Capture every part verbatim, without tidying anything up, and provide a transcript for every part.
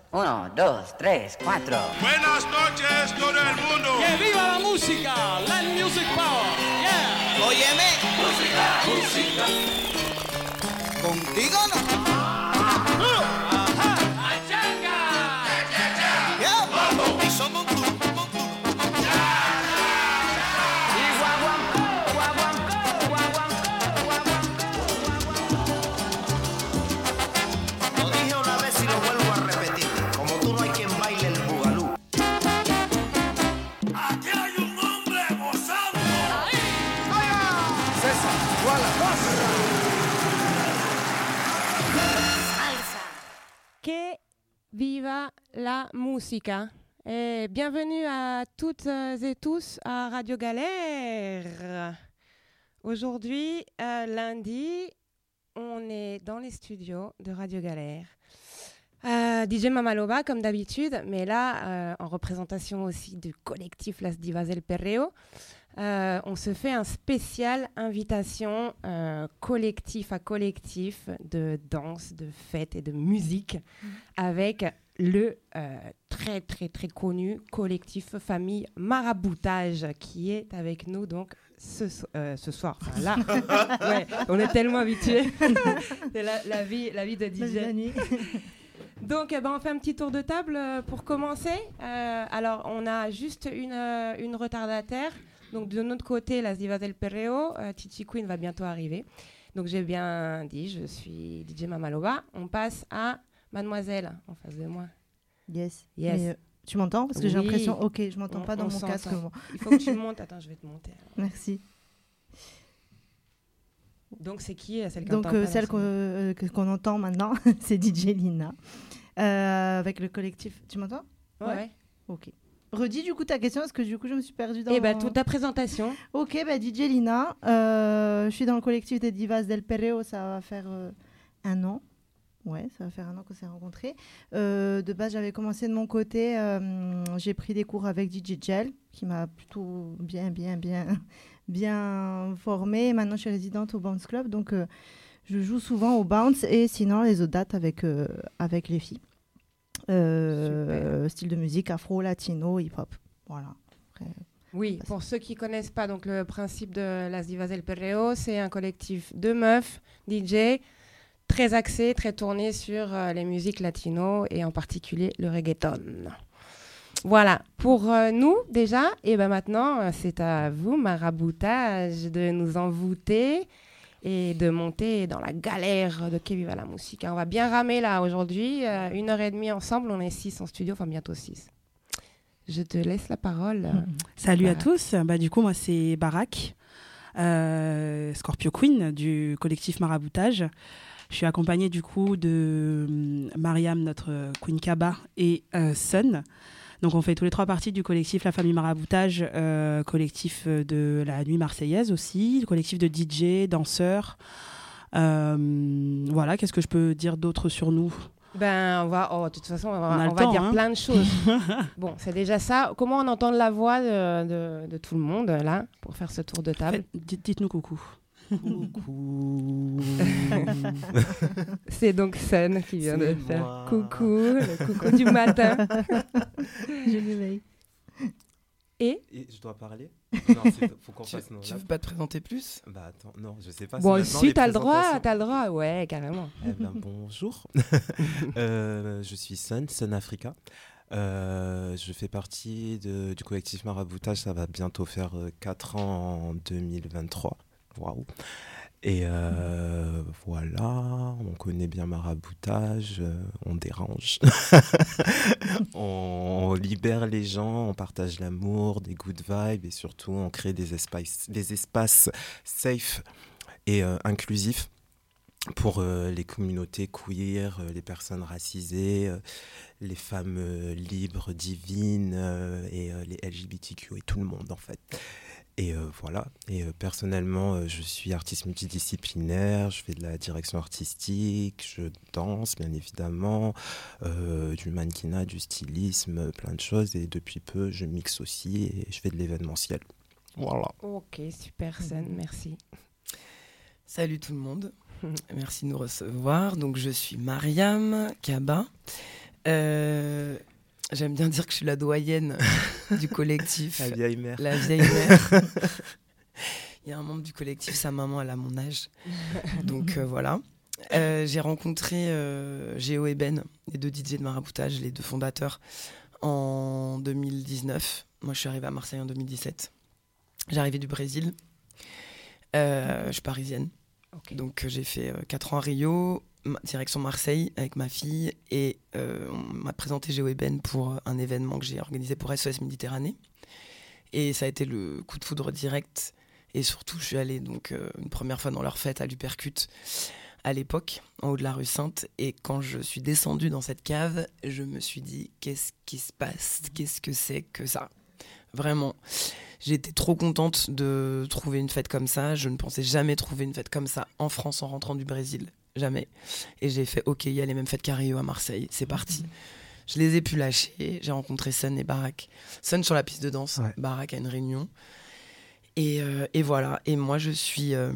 Uno, dos, tres, cuatro. Buenas noches, todo el mundo. ¡Que viva la música! Land Music Power. Yeah. Óyeme. Música, música. Contigo no. Ajá. Achanga. Yeah. Vamos. Y somos un club, un club. Y guaguancó, guaguancó, guaguancó, guaguancó, guaguancó. Lo dije una vez y lo vuelvo a repetir. Como tú no hay quien baile el bugalú. Aquí hay un hombre gozando. César, igual Que viva la musica. Et bienvenue à toutes et tous à Radio Galère. Aujourd'hui, euh, lundi, on est dans les studios de Radio Galère. Euh, D J Mamaloba, comme d'habitude, mais là, euh, en représentation aussi du collectif Las Divas del Perreo, euh, on se fait un spécial invitation euh, collectif à collectif de danse, de fête et de musique mmh. avec le euh, très très très connu collectif famille Maraboutage qui est avec nous donc ce, euh, ce soir. Enfin, là, ouais, on est tellement habitués. C'est la, la, vie, la vie de D J. Donc, eh ben, on fait un petit tour de table euh, pour commencer. Euh, alors, on a juste une, euh, une retardataire. Donc, de notre côté, Las Divas del Perreo, euh, Chichi Queen va bientôt arriver. Donc, j'ai bien dit, je suis D J Mamaloba. On passe à Mademoiselle, en face de moi. Yes. Yes. Mais, euh, tu m'entends? Parce que oui. j'ai l'impression... Ok, je m'entends on, pas dans on mon s'entend. casque. Moi. Il faut que tu montes. Attends, je vais te monter. Alors. Merci. Donc, c'est qui celle qui Donc, entend euh, pas celle qu'on, euh, qu'on entend maintenant, c'est D J Lina. Euh, avec le collectif... Tu m'entends? Ouais. ouais. Ok. Redis du coup ta question, parce que du coup je me suis perdue dans... Eh bien, toute ta présentation. Ok, bah, D J Lina, euh, je suis dans le collectif des Divas del Perreo, ça va faire euh, un an. Ouais, ça va faire un an qu'on s'est rencontrés. Euh, de base, j'avais commencé de mon côté, euh, j'ai pris des cours avec D J Gel, qui m'a plutôt bien, bien, bien, bien formée. Maintenant, je suis résidente au Bounce Club, donc euh, je joue souvent au Bounce et sinon les autres dates avec, euh, avec les filles. Euh, style de musique afro, latino, hip-hop. Voilà. Après, oui, pour ceux qui ne connaissent pas donc, le principe de Las Divas del Perreo, c'est un collectif de meufs, D J, très axé, très tourné sur euh, les musiques latino et en particulier le reggaeton. Voilà, pour euh, nous déjà, et ben maintenant euh, c'est à vous, Maraboutage, de nous envoûter et de monter dans la galère de Que Viva la Musica. On va bien ramer là aujourd'hui, euh, une heure et demie ensemble, on est six en studio, enfin bientôt six. Je te laisse la parole. Mmh. Salut Barak. à tous, bah, du coup moi c'est Barak, euh, Scorpio Queen du collectif Maraboutage. Je suis accompagnée du coup de euh, Mariam, notre Queen Kaba, et euh, Sun. Donc on fait tous les trois parties du collectif La Famille Maraboutage, euh, collectif de la nuit marseillaise aussi, collectif de D J, danseurs. Euh, voilà, qu'est-ce que je peux dire d'autre sur nous? Ben, on va, oh, de toute façon, on va, on on va temps, dire hein. plein de choses. Bon, c'est déjà ça. Comment on entend la voix de, de, de tout le monde, là, pour faire ce tour de table? Fait, dites, dites-nous coucou. Coucou. C'est donc Sun qui vient C'est de faire moi. coucou, le coucou du matin. je l'éveille. Et, Et je dois parler? Non, il faut qu'on Tu, fasse nos tu rêves. veux pas te présenter plus? Bah attends, non, je sais pas. bon, c'est maintenant si les t'as le droit, présentations. t'as le droit, ouais, carrément. Eh ben, bonjour. euh, je suis Sun, Sun Africa. Euh, je fais partie de, du collectif Maraboutage. Ça va bientôt faire euh, quatre ans en deux mille vingt-trois. Waouh. Et euh, voilà, on connaît bien Maraboutage, euh, on dérange, on libère les gens, on partage l'amour, des good vibes et surtout on crée des espaces, des espaces safe et euh, inclusifs pour euh, les communautés queer, euh, les personnes racisées, euh, les femmes euh, libres, divines euh, et euh, les L G B T Q et tout le monde en fait. Et euh, voilà, et euh, personnellement, euh, je suis artiste multidisciplinaire, je fais de la direction artistique, je danse bien évidemment, euh, du mannequinat, du stylisme, plein de choses. Et depuis peu, je mixe aussi et je fais de l'événementiel. Voilà. Ok, super Sun, merci. Salut tout le monde, merci de nous recevoir. Donc je suis Mariam Kaba. euh, J'aime bien dire que je suis la doyenne du collectif. La vieille mère. La vieille mère. Il y a un membre du collectif, sa maman, elle a mon âge. Donc euh, voilà. Euh, j'ai rencontré euh, Géo et Ben, les deux D J de Maraboutage, les deux fondateurs, en deux mille dix-neuf. Moi, je suis arrivée à Marseille en deux mille dix-sept. J'arrivais du Brésil. Euh, je suis parisienne. Okay. Donc euh, j'ai fait euh, quatre ans à Rio, ma- direction Marseille avec ma fille. Et euh, on m'a présenté Géo et Ben pour euh, un événement que j'ai organisé pour S O S Méditerranée. Et ça a été le coup de foudre direct. Et surtout, je suis allée donc, euh, une première fois dans leur fête à l'Upercute à l'époque, en haut de la rue Sainte. Et quand je suis descendue dans cette cave, je me suis dit, qu'est-ce qui se passe ? Qu'est-ce que c'est que ça ? Vraiment. J'étais trop contente de trouver une fête comme ça. Je ne pensais jamais trouver une fête comme ça en France en rentrant du Brésil. Jamais. Et j'ai fait, ok, il y a les mêmes fêtes qu'à Rio, à Marseille. C'est parti. Mmh. Je les ai pu lâcher. J'ai rencontré Sun et Barak. Sun sur la piste de danse, ouais. Barak à une réunion. Et, euh, et voilà. Et moi, je suis euh,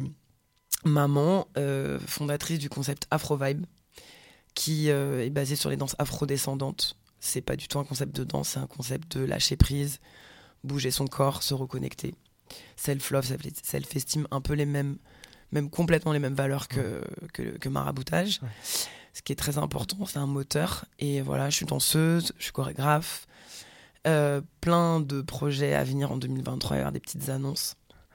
maman, euh, fondatrice du concept Afro Vibe, qui euh, est basé sur les danses afro-descendantes. C'est pas du tout un concept de danse, c'est un concept de lâcher prise, bouger son corps, se reconnecter. Self-love, self-esteem, un peu les mêmes, même complètement les mêmes valeurs que, que, que Maraboutage. Ouais. Ce qui est très important, c'est un moteur. Et voilà, je suis danseuse, je suis chorégraphe. Euh, plein de projets à venir en deux mille vingt-trois, il va y avoir des petites annonces.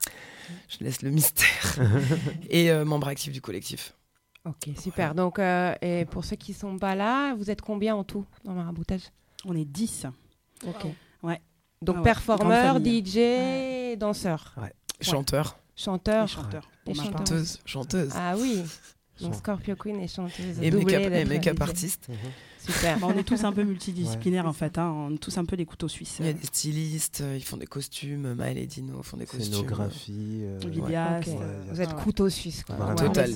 Je laisse le mystère. Et euh, membre actif du collectif. Ok, super. Ouais. Donc, euh, et pour ceux qui ne sont pas là, vous êtes combien en tout dans Maraboutage ? On est dix. Ok. Wow. Ouais. Donc, ah ouais. Performeur, D J, ouais. Danseur. Ouais. Chanteur. Chanteur. Et chanteur. Et chanteuse. Chanteuse. Ah oui. Donc Scorpio Queen est chanteuse. Et make-up, et make-up artiste. Mmh. Super. Bah, on est tous un peu multidisciplinaires ouais. en fait. Hein. On est tous un peu des couteaux suisses. Il y a des stylistes, ils font des costumes. Maël et Dino font des costumes. Scénographie. Euh, Lydia. Okay. Ouais, vous êtes ah ouais. couteaux suisses. Quoi. Voilà. Total.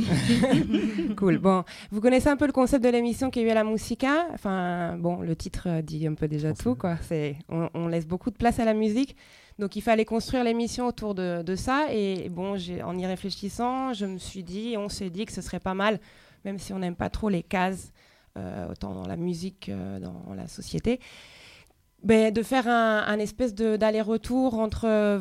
Ouais. Cool. Bon, vous connaissez un peu le concept de l'émission qui est à la Musica. Enfin, bon, le titre dit un peu déjà on tout. Quoi. C'est, on, on laisse beaucoup de place à la musique. Donc, il fallait construire l'émission autour de, de ça. Et bon, j'ai, en y réfléchissant, je me suis dit, on s'est dit que ce serait pas mal, même si on n'aime pas trop les cases, euh, autant dans la musique que dans la société, ben, de faire un, un espèce de, d'aller-retour entre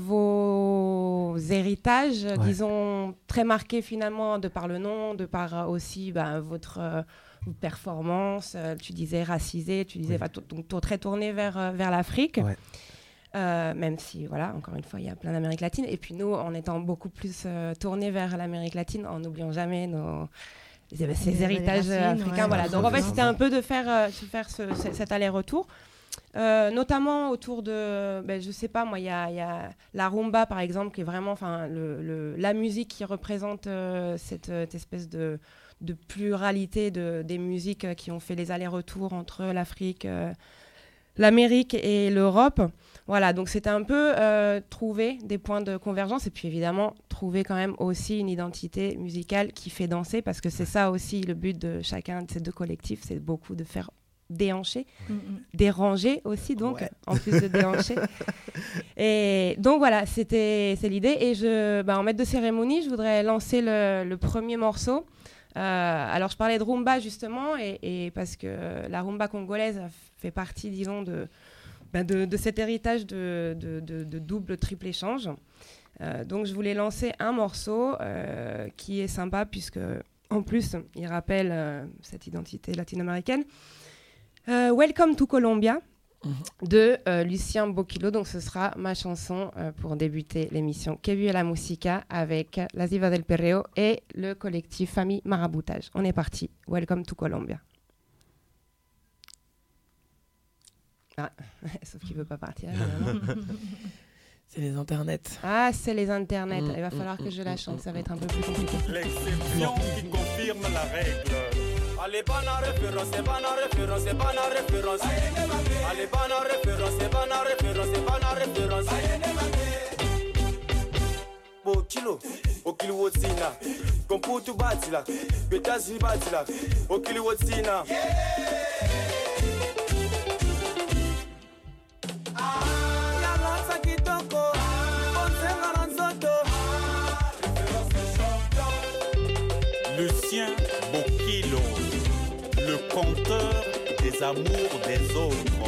vos héritages, ouais. disons, très marqués finalement, de par le nom, de par aussi ben, votre... Euh, performance, euh, tu disais racisé, tu disais oui. t- t- très tourné vers, euh, vers l'Afrique. Ouais. Euh, même si, voilà, encore une fois, il y a plein d'Amérique latine. Et puis nous, en étant beaucoup plus euh, tournés vers l'Amérique latine, en n'oubliant jamais nos, ces, ces héritages racines, africains. Ouais, voilà. Donc en fait, c'était un peu de faire, euh, de faire ce, ce, cet aller-retour. Euh, notamment autour de, ben, je sais pas, moi, il y a, y a la rumba, par exemple, qui est vraiment le, le, la musique qui représente euh, cette, cette espèce de, de pluralité de, des musiques qui ont fait les allers-retours entre l'Afrique, euh, l'Amérique et l'Europe. Voilà, donc c'était un peu euh, trouver des points de convergence et puis évidemment trouver quand même aussi une identité musicale qui fait danser, parce que c'est ça aussi le but de chacun de ces deux collectifs, c'est beaucoup de faire déhancher, mm-hmm. déranger aussi, donc ouais. en plus de déhancher. Et donc voilà, c'était, c'est l'idée. Et je, bah, en maître de cérémonie, je voudrais lancer le, le premier morceau. Euh, alors je parlais de rumba justement, et, et parce que la rumba congolaise fait partie, disons, de Ben de, de cet héritage de, de, de, de double, triple échange. Euh, donc, je voulais lancer un morceau euh, qui est sympa, puisque, en plus, il rappelle euh, cette identité latino-américaine. Euh, Welcome to Colombia, mm-hmm. de euh, Lucien Boquilo. Donc, ce sera ma chanson euh, pour débuter l'émission Que vive la Musica avec Las Divas del Perreo et le collectif Famille Maraboutage. On est parti. Welcome to Colombia. Ah, sauf qu'il ne veut pas partir. C'est les internets. Ah, c'est les internets. Mmh, Il va falloir mmh, que je la chante, ça va être un peu plus compliqué. L'exception qui confirme la règle. Allez, pas la référence, c'est pas la référence, c'est pas la référence. Allez, pas la référence, c'est pas la référence, c'est pas la référence. Bokilo, okili wotsina, komputu batila, betazi batila, okili wotsina. Lucien Boquilo, le conteur des les amours des autres.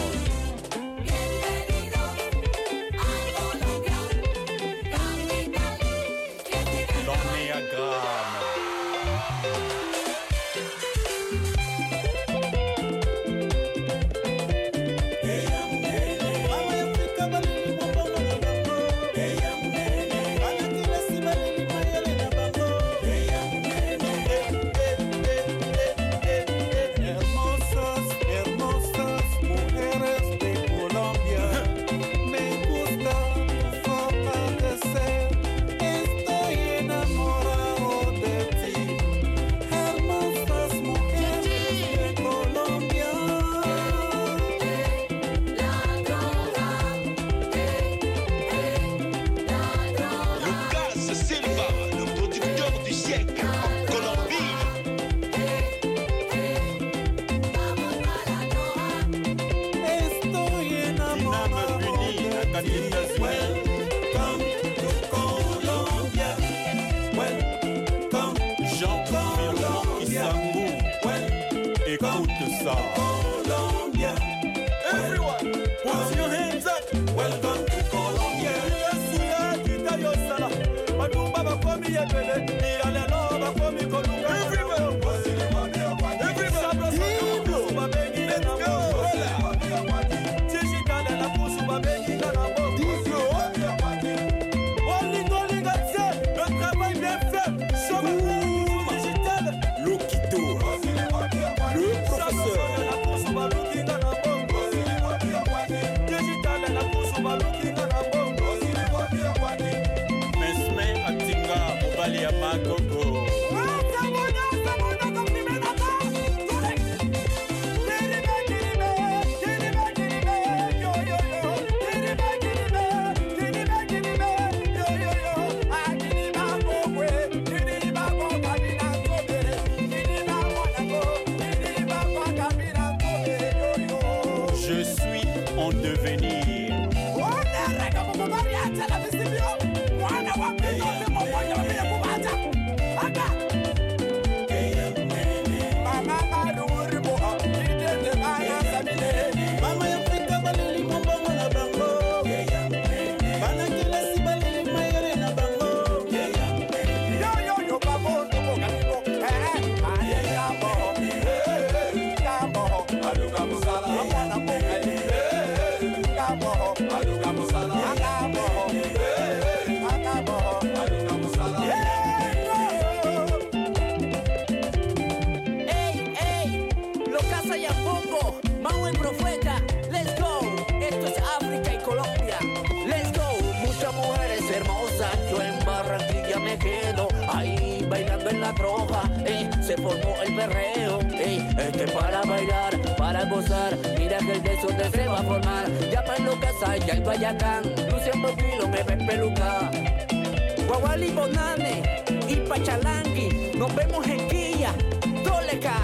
Se formó el perreo, ey, este para bailar, para gozar, mira que el desorden se va a formar, ya para lo que hay, ya el Guayacán, luciendo kilo me ven peluca, Guaguali Bonane y Pachalangui, nos vemos en Quilla, Toleca,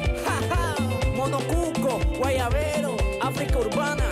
jaja, Monocuco, Guayabero, África Urbana.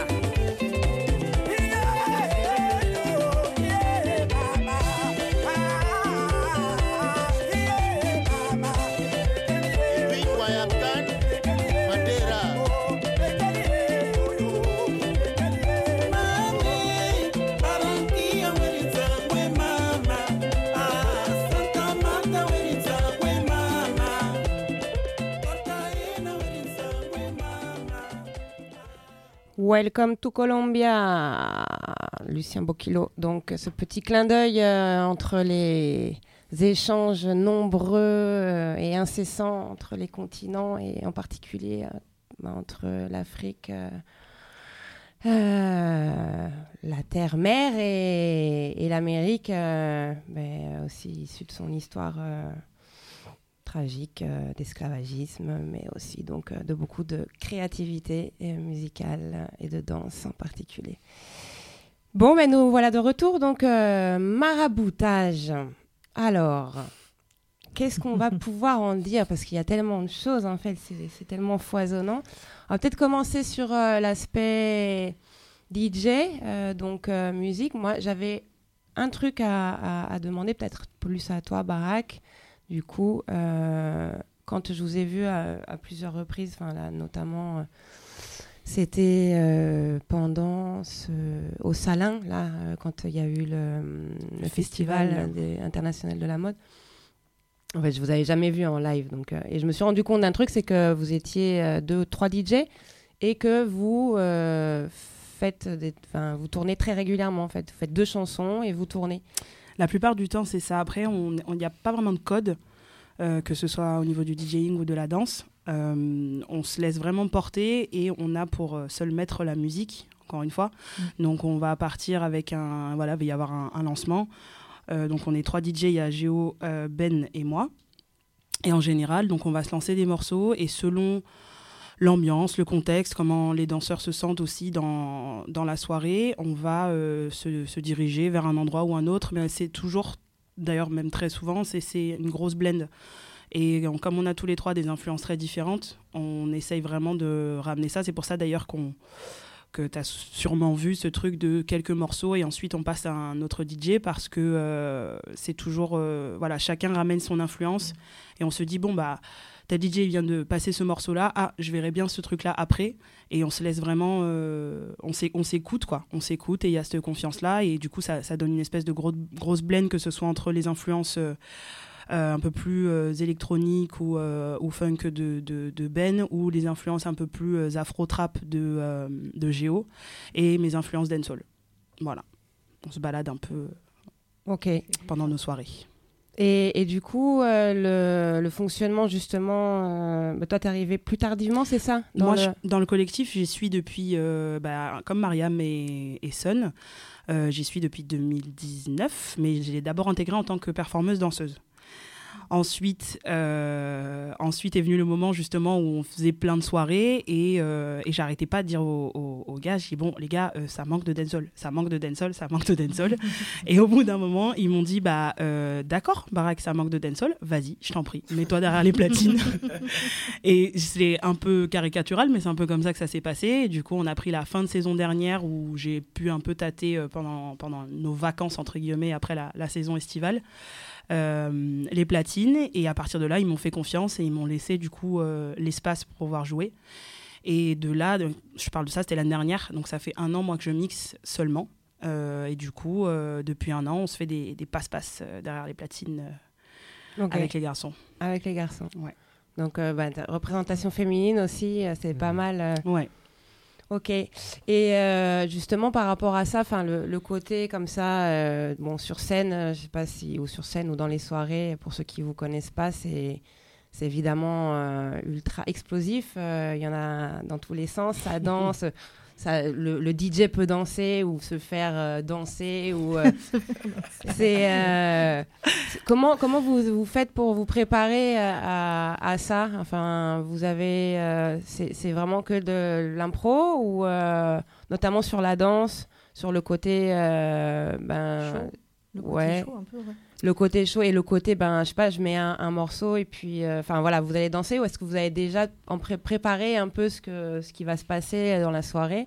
Welcome to Colombia, Lucien Boquilo. Donc, ce petit clin d'œil euh, entre les échanges nombreux euh, et incessants entre les continents et en particulier euh, entre l'Afrique, euh, euh, la terre-mère et, et l'Amérique, euh, mais aussi issue de son histoire euh, tragique euh, d'esclavagisme, mais aussi donc euh, de beaucoup de créativité euh, musicale et de danse en particulier. Bon, ben nous voilà de retour. Donc, euh, maraboutage. Alors, qu'est-ce qu'on va pouvoir en dire? Parce qu'il y a tellement de choses, en fait, c'est, c'est tellement foisonnant. On va peut-être commencer sur euh, l'aspect D J, euh, donc euh, musique. Moi, j'avais un truc à, à, à demander, peut-être plus à toi, Barak. Du coup, euh, quand je vous ai vu à, à plusieurs reprises, là, notamment euh, C'était euh, pendant ce, au Salin, là, euh, quand il y a eu le, le festival, festival des, international de la mode. En fait, je vous avais jamais vu en live, donc euh, et je me suis rendu compte d'un truc, c'est que vous étiez euh, deux, trois D J et que vous euh, faites, des, enfin, vous tournez très régulièrement. En fait, vous faites deux chansons et vous tournez. La plupart du temps, c'est ça. Après, il n'y a pas vraiment de code, euh, que ce soit au niveau du DJing ou de la danse. Euh, on se laisse vraiment porter et on a pour seul maître la musique, encore une fois. Mmh. Donc, on va partir avec un... Voilà, il va y avoir un, un lancement. Euh, donc, on est trois D J, il y a Géo, euh, Ben et moi. Et en général, donc, on va se lancer des morceaux et selon l'ambiance, le contexte, comment les danseurs se sentent aussi dans, dans la soirée, on va euh, se, se diriger vers un endroit ou un autre. Mais c'est toujours, d'ailleurs même très souvent, c'est, c'est une grosse blend. Et on, comme on a tous les trois des influences très différentes, on essaye vraiment de ramener ça. C'est pour ça d'ailleurs qu'on, que tu as sûrement vu ce truc de quelques morceaux et ensuite on passe à un autre D J parce que euh, c'est toujours... Euh, voilà, chacun ramène son influence et on se dit, bon, bah... ta D J vient de passer ce morceau-là, ah, je verrai bien ce truc-là après, et on se laisse vraiment, euh, on, on s'écoute, quoi, on s'écoute, et il y a cette confiance-là, et du coup, ça, ça donne une espèce de gros, grosse blend, que ce soit entre les influences euh, euh, un peu plus euh, électroniques ou, euh, ou funk de, de, de Ben, ou les influences un peu plus euh, afro-trap de, euh, de Géo, et mes influences dancehall. Voilà, on se balade un peu okay. pendant nos soirées. Et, et du coup, euh, le, le fonctionnement, justement, euh, bah toi, t'es arrivé plus tardivement, c'est ça dans Moi, le... je, dans le collectif, j'y suis depuis, euh, bah, comme Mariam et, et Sun, euh, j'y suis depuis deux mille dix-neuf, mais j'ai d'abord intégré en tant que performeuse-danseuse. Ensuite, euh, ensuite est venu le moment justement où on faisait plein de soirées et, euh, et j'arrêtais pas de dire aux, aux, aux gars, je dis bon les gars, euh, ça manque de dancehall, ça manque de dancehall, ça manque de dancehall. Et au bout d'un moment, ils m'ont dit bah euh, d'accord, Barak, ça manque de dancehall, vas-y, je t'en prie, mets-toi derrière les platines. Et c'est un peu caricatural, mais c'est un peu comme ça que ça s'est passé. Et du coup, on a pris la fin de saison dernière où j'ai pu un peu tâter euh, pendant pendant nos vacances entre guillemets après la, la saison estivale. Euh, les platines et à partir de là ils m'ont fait confiance et ils m'ont laissé du coup euh, l'espace pour pouvoir jouer et de là de, je parle de ça, c'était l'année dernière, donc ça fait un an moi que je mixe seulement euh, et du coup euh, depuis un an on se fait des, des passe-passe euh, derrière les platines euh, okay. avec les garçons avec les garçons ouais. Donc euh, bah, représentation féminine aussi, euh, c'est mmh. pas mal euh... ouais. Ok. Et euh, justement, par rapport à ça, le, le côté comme ça, euh, bon, sur scène, euh, je sais pas si, ou sur scène ou dans les soirées, pour ceux qui vous connaissent pas, c'est, c'est évidemment euh, ultra explosif. Il euh, y en a dans tous les sens, ça danse. Ça, le, le D J peut danser ou se faire euh, danser. Ou, euh, c'est, euh, c'est, comment comment vous, vous faites pour vous préparer à, à ça? Enfin, vous avez, euh, c'est, c'est vraiment que de l'impro ou euh, notamment sur la danse, sur le côté, euh, ben, chaud. Le côté ouais, chaud un peu, ouais. Le côté chaud et le côté, ben, je sais pas, je mets un, un morceau et puis, enfin euh, voilà, vous allez danser ou est-ce que vous avez déjà en pré- préparé un peu ce, que, ce qui va se passer dans la soirée?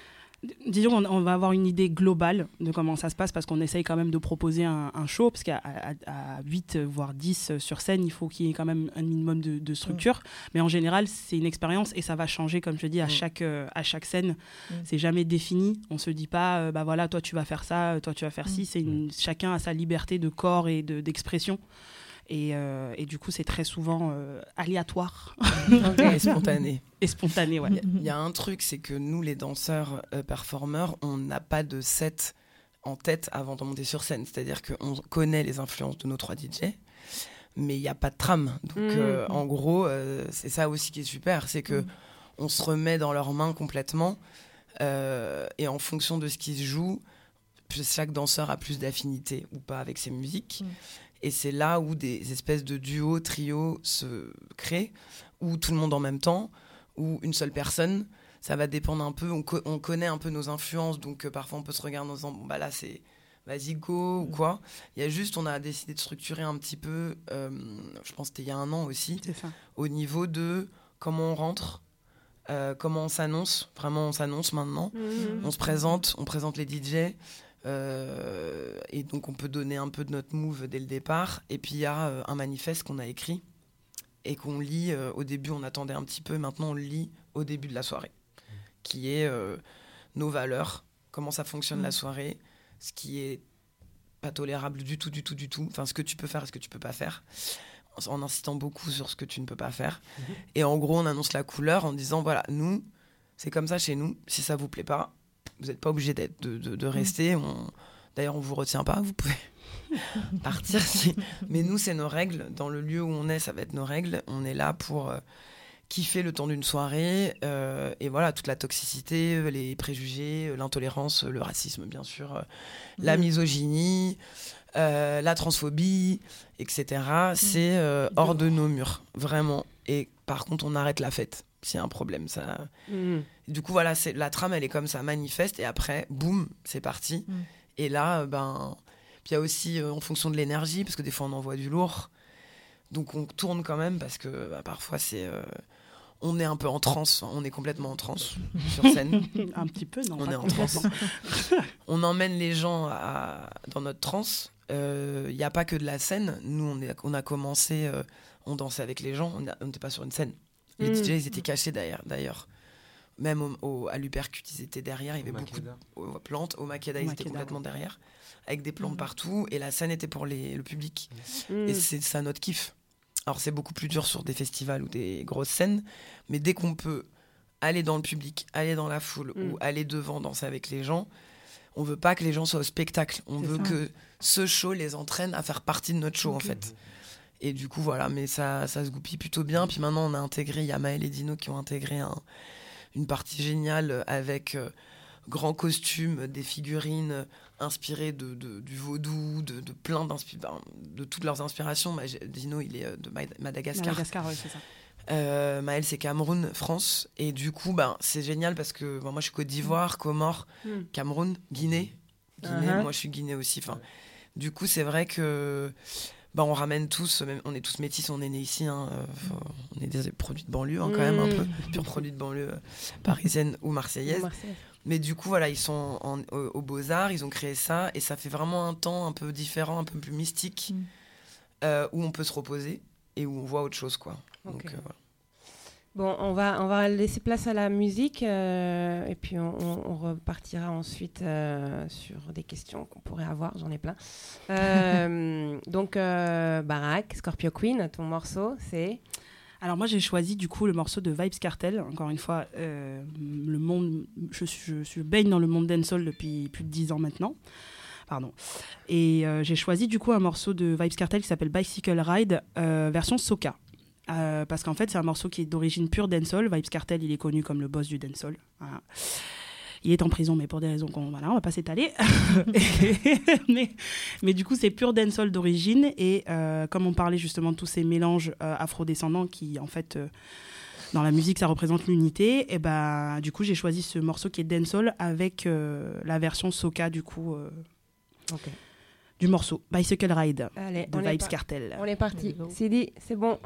Disons qu'on on va avoir une idée globale de comment ça se passe parce qu'on essaye quand même de proposer un, un show parce qu'à à, à huit voire dix sur scène il faut qu'il y ait quand même un minimum de, de structure mmh. mais en général c'est une expérience et ça va changer comme je dis à, mmh. chaque, euh, à chaque scène mmh. c'est jamais défini, on se dit pas euh, bah voilà toi tu vas faire ça, toi tu vas faire mmh. ci, c'est une, chacun a sa liberté de corps et de, d'expression. Et, euh, et du coup, c'est très souvent euh, aléatoire. Okay. Et spontané. Et spontané, ouais. Il y, y a un truc, c'est que nous, les danseurs, euh, performeurs, on n'a pas de set en tête avant de monter sur scène. C'est-à-dire qu'on connaît les influences de nos trois D J, mais il n'y a pas de trame. Donc, mmh. euh, en gros, euh, c'est ça aussi qui est super, c'est que mmh. on se remet dans leurs mains complètement. Euh, et en fonction de ce qui se joue, chaque danseur a plus d'affinité ou pas avec ses musiques. Mmh. Et c'est là où des espèces de duos, trios se créent, ou tout le monde en même temps, ou une seule personne. Ça va dépendre un peu. On, co- on connaît un peu nos influences, donc euh, parfois on peut se regarder en disant bon bah là c'est vas-y go ou quoi. Il y a juste, on a décidé de structurer un petit peu. Euh, je pense que c'était il y a un an aussi. C'est ça. Au niveau de comment on rentre, euh, comment on s'annonce. Vraiment on s'annonce maintenant. Mmh. On se présente, on présente les D J. Euh, et donc on peut donner un peu de notre move dès le départ et puis il y a euh, un manifeste qu'on a écrit et qu'on lit euh, au début on attendait un petit peu, maintenant on le lit au début de la soirée qui est euh, nos valeurs, comment ça fonctionne mmh. la soirée, ce qui est pas tolérable du tout, du tout, du tout. Enfin, ce que tu peux faire et ce que tu peux pas faire, en insistant beaucoup sur ce que tu ne peux pas faire. Mmh. Et en gros, on annonce la couleur en disant, voilà, nous, c'est comme ça chez nous. Si ça vous plaît pas, vous n'êtes pas obligé d'être, de, de, de rester. Mmh. On... D'ailleurs, on vous retient pas, vous pouvez partir. Si... Mais nous, c'est nos règles. Dans le lieu où on est, ça va être nos règles. On est là pour euh, kiffer le temps d'une soirée. Euh, et voilà, toute la toxicité, les préjugés, l'intolérance, le racisme, bien sûr, euh, mmh. la misogynie, euh, la transphobie, et cetera. Mmh. C'est euh, hors de nos murs, vraiment. Et par contre, on arrête la fête s'il y a un problème. Ça... Mmh. Du coup, voilà, c'est... la trame, elle est comme ça, manifeste. Et après, boum, c'est parti. Mmh. Et là, ben... Puis il y a aussi, euh, en fonction de l'énergie, parce que des fois, on envoie du lourd. Donc, on tourne quand même, parce que bah, parfois, c'est... Euh... On est un peu en transe. On est complètement en transe sur scène. Un petit peu, non. On est en transe. On emmène les gens à... dans notre transe. Il euh, n'y a pas que de la scène. Nous, on, est... on a commencé... Euh... On dansait avec les gens. On n'était pas sur une scène. Les mmh. D J, ils étaient cachés derrière, d'ailleurs. Même au, au, à l'Upercut, ils étaient derrière. Il y avait au beaucoup Makeda. de aux plantes. Au Makeda, ils Makeda, étaient complètement ouais. derrière, avec des plantes mmh. partout. Et la scène était pour les, le public. Mmh. Et c'est ça notre kiff. Alors, c'est beaucoup plus dur sur des festivals ou des grosses scènes. Mais dès qu'on peut aller dans le public, aller dans la foule mmh. ou aller devant, danser avec les gens, on veut pas que les gens soient au spectacle. On c'est veut ça. que ce show les entraîne à faire partie de notre show, okay. en fait. Et du coup, voilà. Mais ça, ça se goupille plutôt bien. Puis maintenant, on a intégré, il y a Maël et Dino qui ont intégré un... une partie géniale avec euh, grands costumes, des figurines inspirées de, de, du vaudou, de, de plein d'inspirations, de toutes leurs inspirations. Bah, Dino, il est de Madagascar. Madagascar, oui, c'est ça. Euh, Maël, c'est Cameroun, France. Et du coup, bah, c'est génial parce que bah, moi, je suis Côte d'Ivoire, Comores, mm. Cameroun, Guinée. Guinée, uh-huh. moi, je suis Guinée aussi. Enfin, du coup, c'est vrai que... Bah, on ramène tous, même, on est tous métis, on est nés ici, hein, euh, faut, on est des produits de banlieue hein, quand même, un peu, pur produit de banlieue euh, parisienne ou marseillaise. Marseille. Mais du coup, voilà, ils sont en, au, au Beaux-Arts, ils ont créé ça, et ça fait vraiment un temps un peu différent, un peu plus mystique, mm. euh, où on peut se reposer et où on voit autre chose, quoi. Okay. Donc, euh, voilà. Bon, on va, on va laisser place à la musique euh, et puis on, on, on repartira ensuite euh, sur des questions qu'on pourrait avoir, j'en ai plein. Euh, donc, euh, Barak, Scorpio Queen, ton morceau, c'est... Alors moi, j'ai choisi du coup le morceau de Vybz Kartel. Encore une fois, euh, le monde, je, je, je baigne dans le monde dancehall depuis plus de dix ans maintenant. Pardon. Et euh, j'ai choisi du coup un morceau de Vybz Kartel qui s'appelle Bicycle Ride, euh, version soca. Euh, parce qu'en fait, c'est un morceau qui est d'origine pure dancehall. Vybz Kartel, il est connu comme le boss du dancehall. Voilà. Il est en prison, mais pour des raisons qu'on voilà, on va pas s'étaler. mais, mais du coup, c'est pure dancehall d'origine. Et euh, comme on parlait justement de tous ces mélanges euh, afro-descendants qui, en fait, euh, dans la musique, ça représente l'unité. Et bah, du coup, j'ai choisi ce morceau qui est dancehall avec euh, la version soca, du coup, euh, okay. du morceau Bicycle Ride. Allez, de Vybz par- Kartel. On est parti. C'est dit, c'est bon.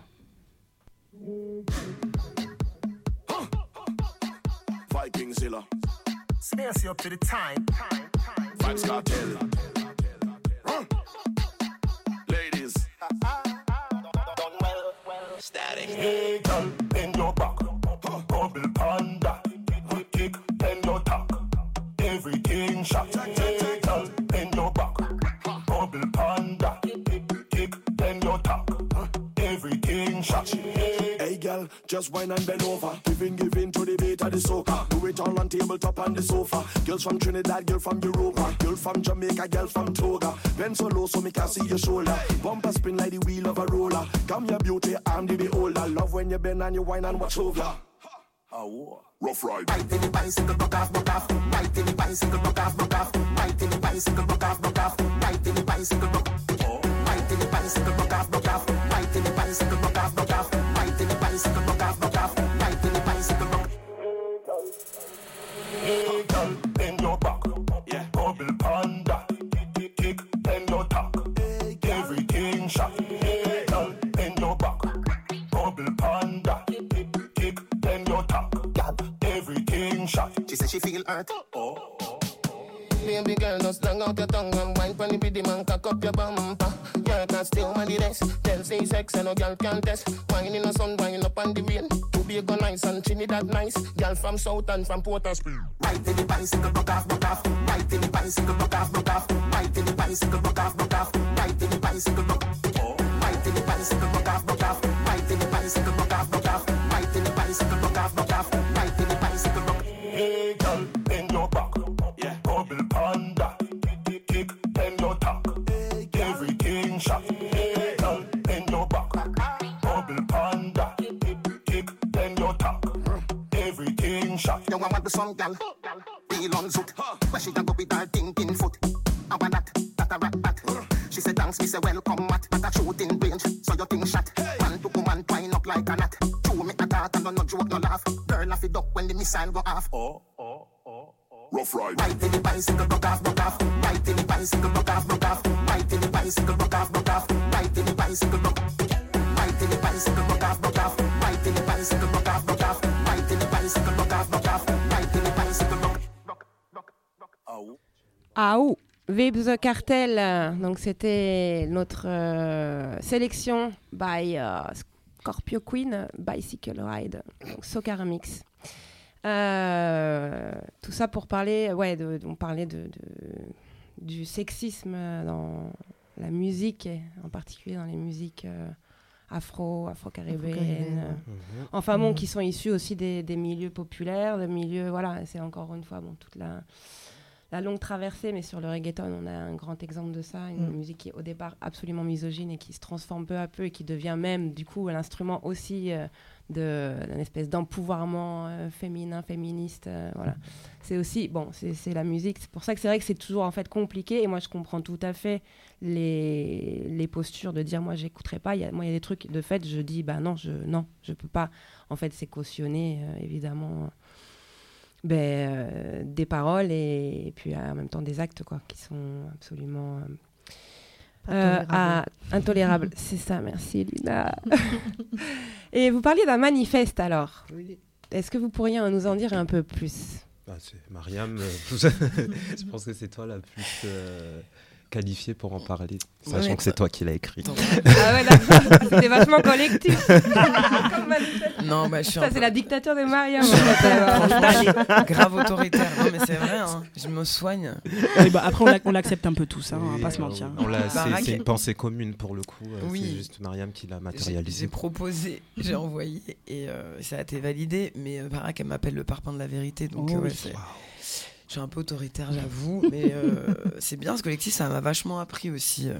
Viking Zilla. Stay up to the time. Vybz Kartel. Huh. Ladies. Static. Hey, girl, bend your back. Bubble panda. Kick, bend your tack. Everything shot. Hey, girl, bend your back. Bubble panda. Kick, bend your tack. Everything shot. Hey girl, just whine and bend over. Giving, giving to the beat of the soca. Do it all on tabletop on the sofa. Girls from Trinidad, girl from Europa. Girl from Jamaica, girl from Toga. Bend so low so me can see your shoulder. Bumper spin like the wheel of a roller. Come your beauty, I'm the beholder. Love when you bend and you whine and watch over. Oh, rough ride. Right in the bicycle, buck off, buck off. Right in the bicycle, buck off, buck off. Right in the bicycle, buck off, buck off. Right in the bicycle, buck off. Right in the bicycle, buck off, buck off. Right in the bicycle, buck off, buck off. Right in the bicycle, buck off, buck off. Right in the bicycle, buck. Hey girl, bend your back. Yeah. Bubble panda. Kick, bend your tack. Everything shot. Hey girl, bend your back. Bubble panda. Kick, bend your tack. Everything shot. She said she feel hurt. Oh. Baby girl, just long out your tongue and wine pon the biddy man, cock up your bumper. girl can still money this. Tell say sex and no girl can test. Wine in the sun, wine up on the rain. Tobago nice and Trinidad nice. Girl from South and from Port of Spain. Right in the bicycle, broke off, broke off. Right in the bicycle, broke off, broke off. Right in the bicycle, broke off, broke off. Right in the bicycle, broke off. Right in the bicycle, broke off, broke off. Right in the bicycle, broke off, broke off. Right in the bicycle, broke off, broke off. Right in the bicycle, broke off. Hey, girl, bend your back. Yeah. Double panda. Kick, kick, bend your tack. Everything shot. Hey, girl, bend your back. Double panda. Kick, kick, bend your tack. Everything shot. You want the sun, girl? Feel on zoot. Where she can go with her thinking foot. I want that, that a rat bat. She said thanks, me say welcome, Matt. But a shooting range, so your thing shot. Man to woman, twine up like a knot. True, make a thought and no joke, no laugh. Girl laugh it up when the missile go off. Oh, oh, oh, oh. Rough ride. Right in the bicycle, broke off, broke off. Right in the bicycle, broke off, broke off. Right in the bicycle, broke off, broke off. Right in the bicycle, broke off. Right in the bicycle, broke off, broke off. Right in the bicycle, broke off, broke off. Right in the bicycle, broke off, broke off. Right in the bicycle, broke off. Aou, Vibes the Cartel. Donc c'était notre euh, sélection by euh, Scorpio Queen, Bicycle Ride, donc Soca Remix. Euh, tout ça pour parler, ouais, de, on parlait de, de, du sexisme dans la musique, et en particulier dans les musiques euh, afro, afro-caribéennes. Afro-caribéennes. Euh, enfin bon, mmh. qui sont issus aussi des, des milieux populaires, des milieux, voilà, c'est encore une fois bon, toute la, la longue traversée, mais sur le reggaeton, on a un grand exemple de ça, une mmh. musique qui est au départ absolument misogyne et qui se transforme peu à peu et qui devient même, du coup, l'instrument aussi euh, de, d'une espèce d'empouvoirment euh, féminin, féministe. Euh, voilà. C'est aussi, bon, c'est, c'est la musique. C'est pour ça que c'est vrai que c'est toujours en fait compliqué. Et moi, je comprends tout à fait les, les postures de dire, moi, j'écouterai pas. Y a, moi, il y a des trucs, de fait, je dis, bah non, je non, je peux pas. En fait, c'est cautionner, euh, évidemment, ben, euh, des paroles et, et puis euh, en même temps des actes, quoi, qui sont absolument... Euh, Euh, à, intolérable, c'est ça, merci Lina. Et vous parliez d'un manifeste alors. Oui. Est-ce que vous pourriez nous en dire un peu plus? Ah, c'est Mariam, euh, je pense que c'est toi la plus euh, qualifiée pour en parler, sachant ouais, que c'est toi qui l'as écrit. Ah ouais, d'accord, c'était vachement collectif. Non, bah, je suis ça, un c'est peu... la dictature de Mariam. Grave autoritaire. Non, mais c'est vrai, hein. Je me soigne. Oui, bah, après, on, l'a, on l'accepte un peu tous, hein, oui, on va pas se mentir. On l'a, c'est, c'est une pensée commune pour le coup. Oui. C'est juste Mariam qui l'a matérialisé. J'ai, j'ai proposé, j'ai envoyé et euh, ça a été validé. Mais euh, Barak, elle m'appelle le parpaing de la vérité. Donc, oh, euh, ouais, oui. c'est... Je suis un peu autoritaire, j'avoue. Mais euh, c'est bien, ce collectif, ça m'a vachement appris aussi. Euh,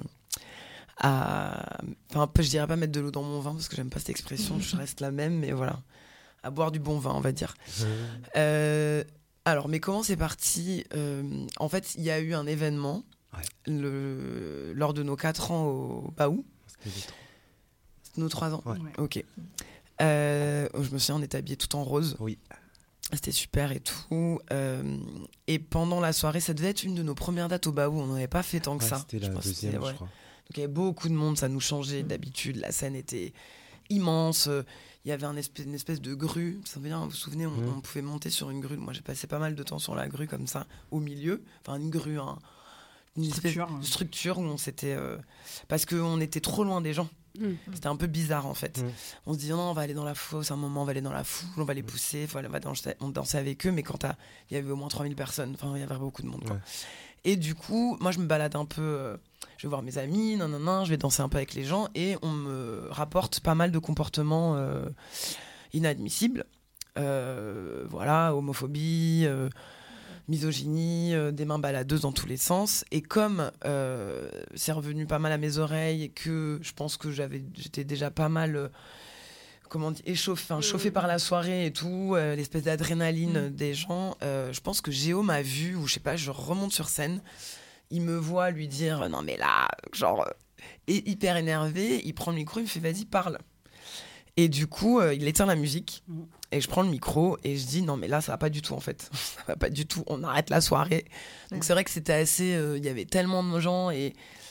à... Enfin, je dirais pas mettre de l'eau dans mon vin, parce que j'aime pas cette expression. Je reste la même, mais voilà. À boire du bon vin, on va dire. Mmh. Euh, alors, mais comment c'est parti? euh, En fait, il y a eu un événement ouais. le, lors de nos quatre ans au Baou. C'était les trois. C'était nos trois ans ouais. Ok. Euh, je me souviens, on était habillés tout en rose. Oui. C'était super et tout. Euh, et pendant la soirée, ça devait être une de nos premières dates au Baou. On n'en avait pas fait tant que ouais, ça. C'était la deuxième, je, ouais. je crois. Donc il y avait beaucoup de monde, ça nous changeait d'habitude. La scène était immense. Il y avait un espèce, une espèce de grue. Vous vous souvenez, on, mmh. on pouvait monter sur une grue. Moi, j'ai passé pas mal de temps sur la grue comme ça, au milieu. Enfin, une grue, hein. Une espèce structure, de structure où on s'était... Euh, parce qu'on était trop loin des gens. Mmh. C'était un peu bizarre, en fait. Mmh. On se dit, non, on va aller dans la fosse, à un moment, on va aller dans la foule, on va les pousser, on va danser, on dansait avec eux. Mais quand il y avait au moins trois mille personnes, enfin, il y avait beaucoup de monde, quoi. Ouais. Et du coup, moi, je me balade un peu... Euh, je vais voir mes amis, nan, nan, nan, je vais danser un peu avec les gens et on me rapporte pas mal de comportements euh, inadmissibles. Euh, voilà, homophobie, euh, misogynie, euh, des mains baladeuses dans tous les sens. Et comme euh, c'est revenu pas mal à mes oreilles et que je pense que j'avais, j'étais déjà pas mal... Euh, comment dire, échauffé, enfin, chauffé par la soirée et tout, euh, l'espèce d'adrénaline mmh. des gens, euh, je pense que Géo m'a vu, ou je sais pas, je remonte sur scène, il me voit lui dire non mais là, genre, euh, et hyper énervé, il prend le micro, il me fait vas-y parle. Et du coup, euh, il éteint la musique mmh. et je prends le micro et je dis non mais là ça va pas du tout en fait, ça va pas du tout, on arrête la soirée. Donc mmh. c'est vrai que c'était assez, il euh, y avait tellement de gens et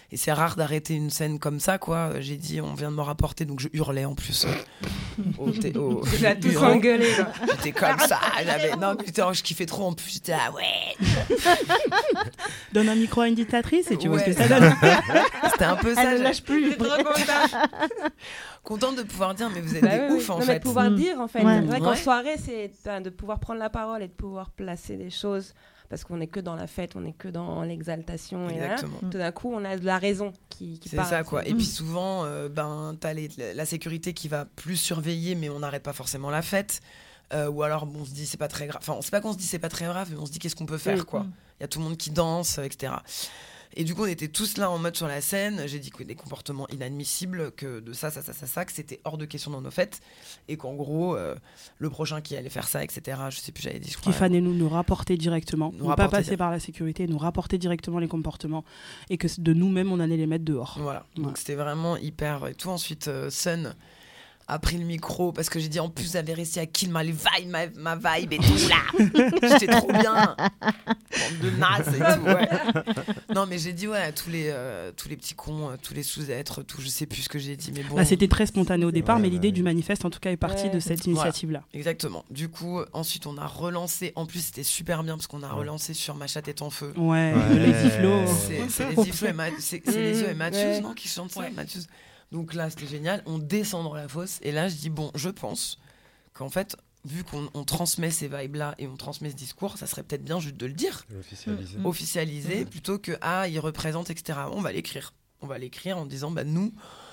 Et c'est rare d'arrêter une scène comme ça, quoi. J'ai dit, on vient de me rapporter, donc je hurlais en plus. Euh, au thé- au Tu l'as tous bureau. engueulé, quoi. J'étais comme ça. J'avais... Non, mais putain, je kiffais trop en plus. J'étais là, ouais. Donne un micro à une dictatrice et tu vois Ouais. ce que ça donne. C'était un peu ça. Elle ne j'ai- lâche plus. Trop contente. Contente de pouvoir dire, mais vous êtes Bah des oui, ouf oui. en Non, fait. mais de pouvoir Mm. dire, en fait. Ouais. C'est vrai qu'en Ouais. soirée, c'est enfin, de pouvoir prendre la parole et de pouvoir placer des choses. Parce qu'on n'est que dans la fête, on n'est que dans l'exaltation. Et là, Exactement. tout d'un coup, on a de la raison qui, qui C'est parle. ça quoi. C'est- Et puis souvent, euh, ben t'as les- la sécurité qui va plus surveiller, mais on n'arrête pas forcément la fête. Euh, ou alors bon, on se dit c'est pas très grave. Enfin, c'est pas qu'on se dit c'est pas très grave, mais on se dit qu'est-ce qu'on peut faire Mm. quoi. Il y a tout le monde qui danse, et cetera. Et du coup, on était tous là en mode sur la scène. J'ai dit que des comportements inadmissibles, que de ça, ça, ça, ça, ça, que c'était hors de question dans nos fêtes. Et qu'en gros, euh, le prochain qui allait faire ça, et cetera. Je sais plus, j'avais dit, je crois. Qu'il fallait nous, nous rapporter directement, Nous ne pas rapporter passer direct. par la sécurité, nous rapporter directement les comportements et que de nous-mêmes, on allait les mettre dehors. Voilà, Ouais. donc c'était vraiment hyper et tout. Ensuite, euh, Sun a pris le micro parce que j'ai dit en plus, vous avez réussi à kill ma vibe, ma, ma vibe et tout là. J'étais trop bien. Bande de nazes et tout, ouais. Non, mais j'ai dit, ouais, tous les, euh, tous les petits cons, euh, tous les sous-êtres, tout, je sais plus ce que j'ai dit, mais bon. Là, c'était très spontané au départ, Ouais, mais bah l'idée oui. du manifeste, en tout cas, est partie Ouais. de cette Voilà. initiative-là. Exactement. Du coup, ensuite, on a relancé. En plus, c'était super bien parce qu'on a Ouais. relancé sur Ma chatte est en feu. Ouais, Ouais. les iflos. C'est c'est les Iflo et, Ma- c'est- c'est les Mmh, yeux et Matthews, ouais. non, qui chantent ça, Matthews. Donc là, c'était génial. On descend dans la fosse et là, je dis bon, je pense qu'en fait, vu qu'on on transmet ces vibes-là et on transmet ce discours, ça serait peut-être bien juste de le dire, L'officialiser. officialiser, plutôt que ah, il représente, et cetera. On va l'écrire. On va l'écrire en disant bah nous,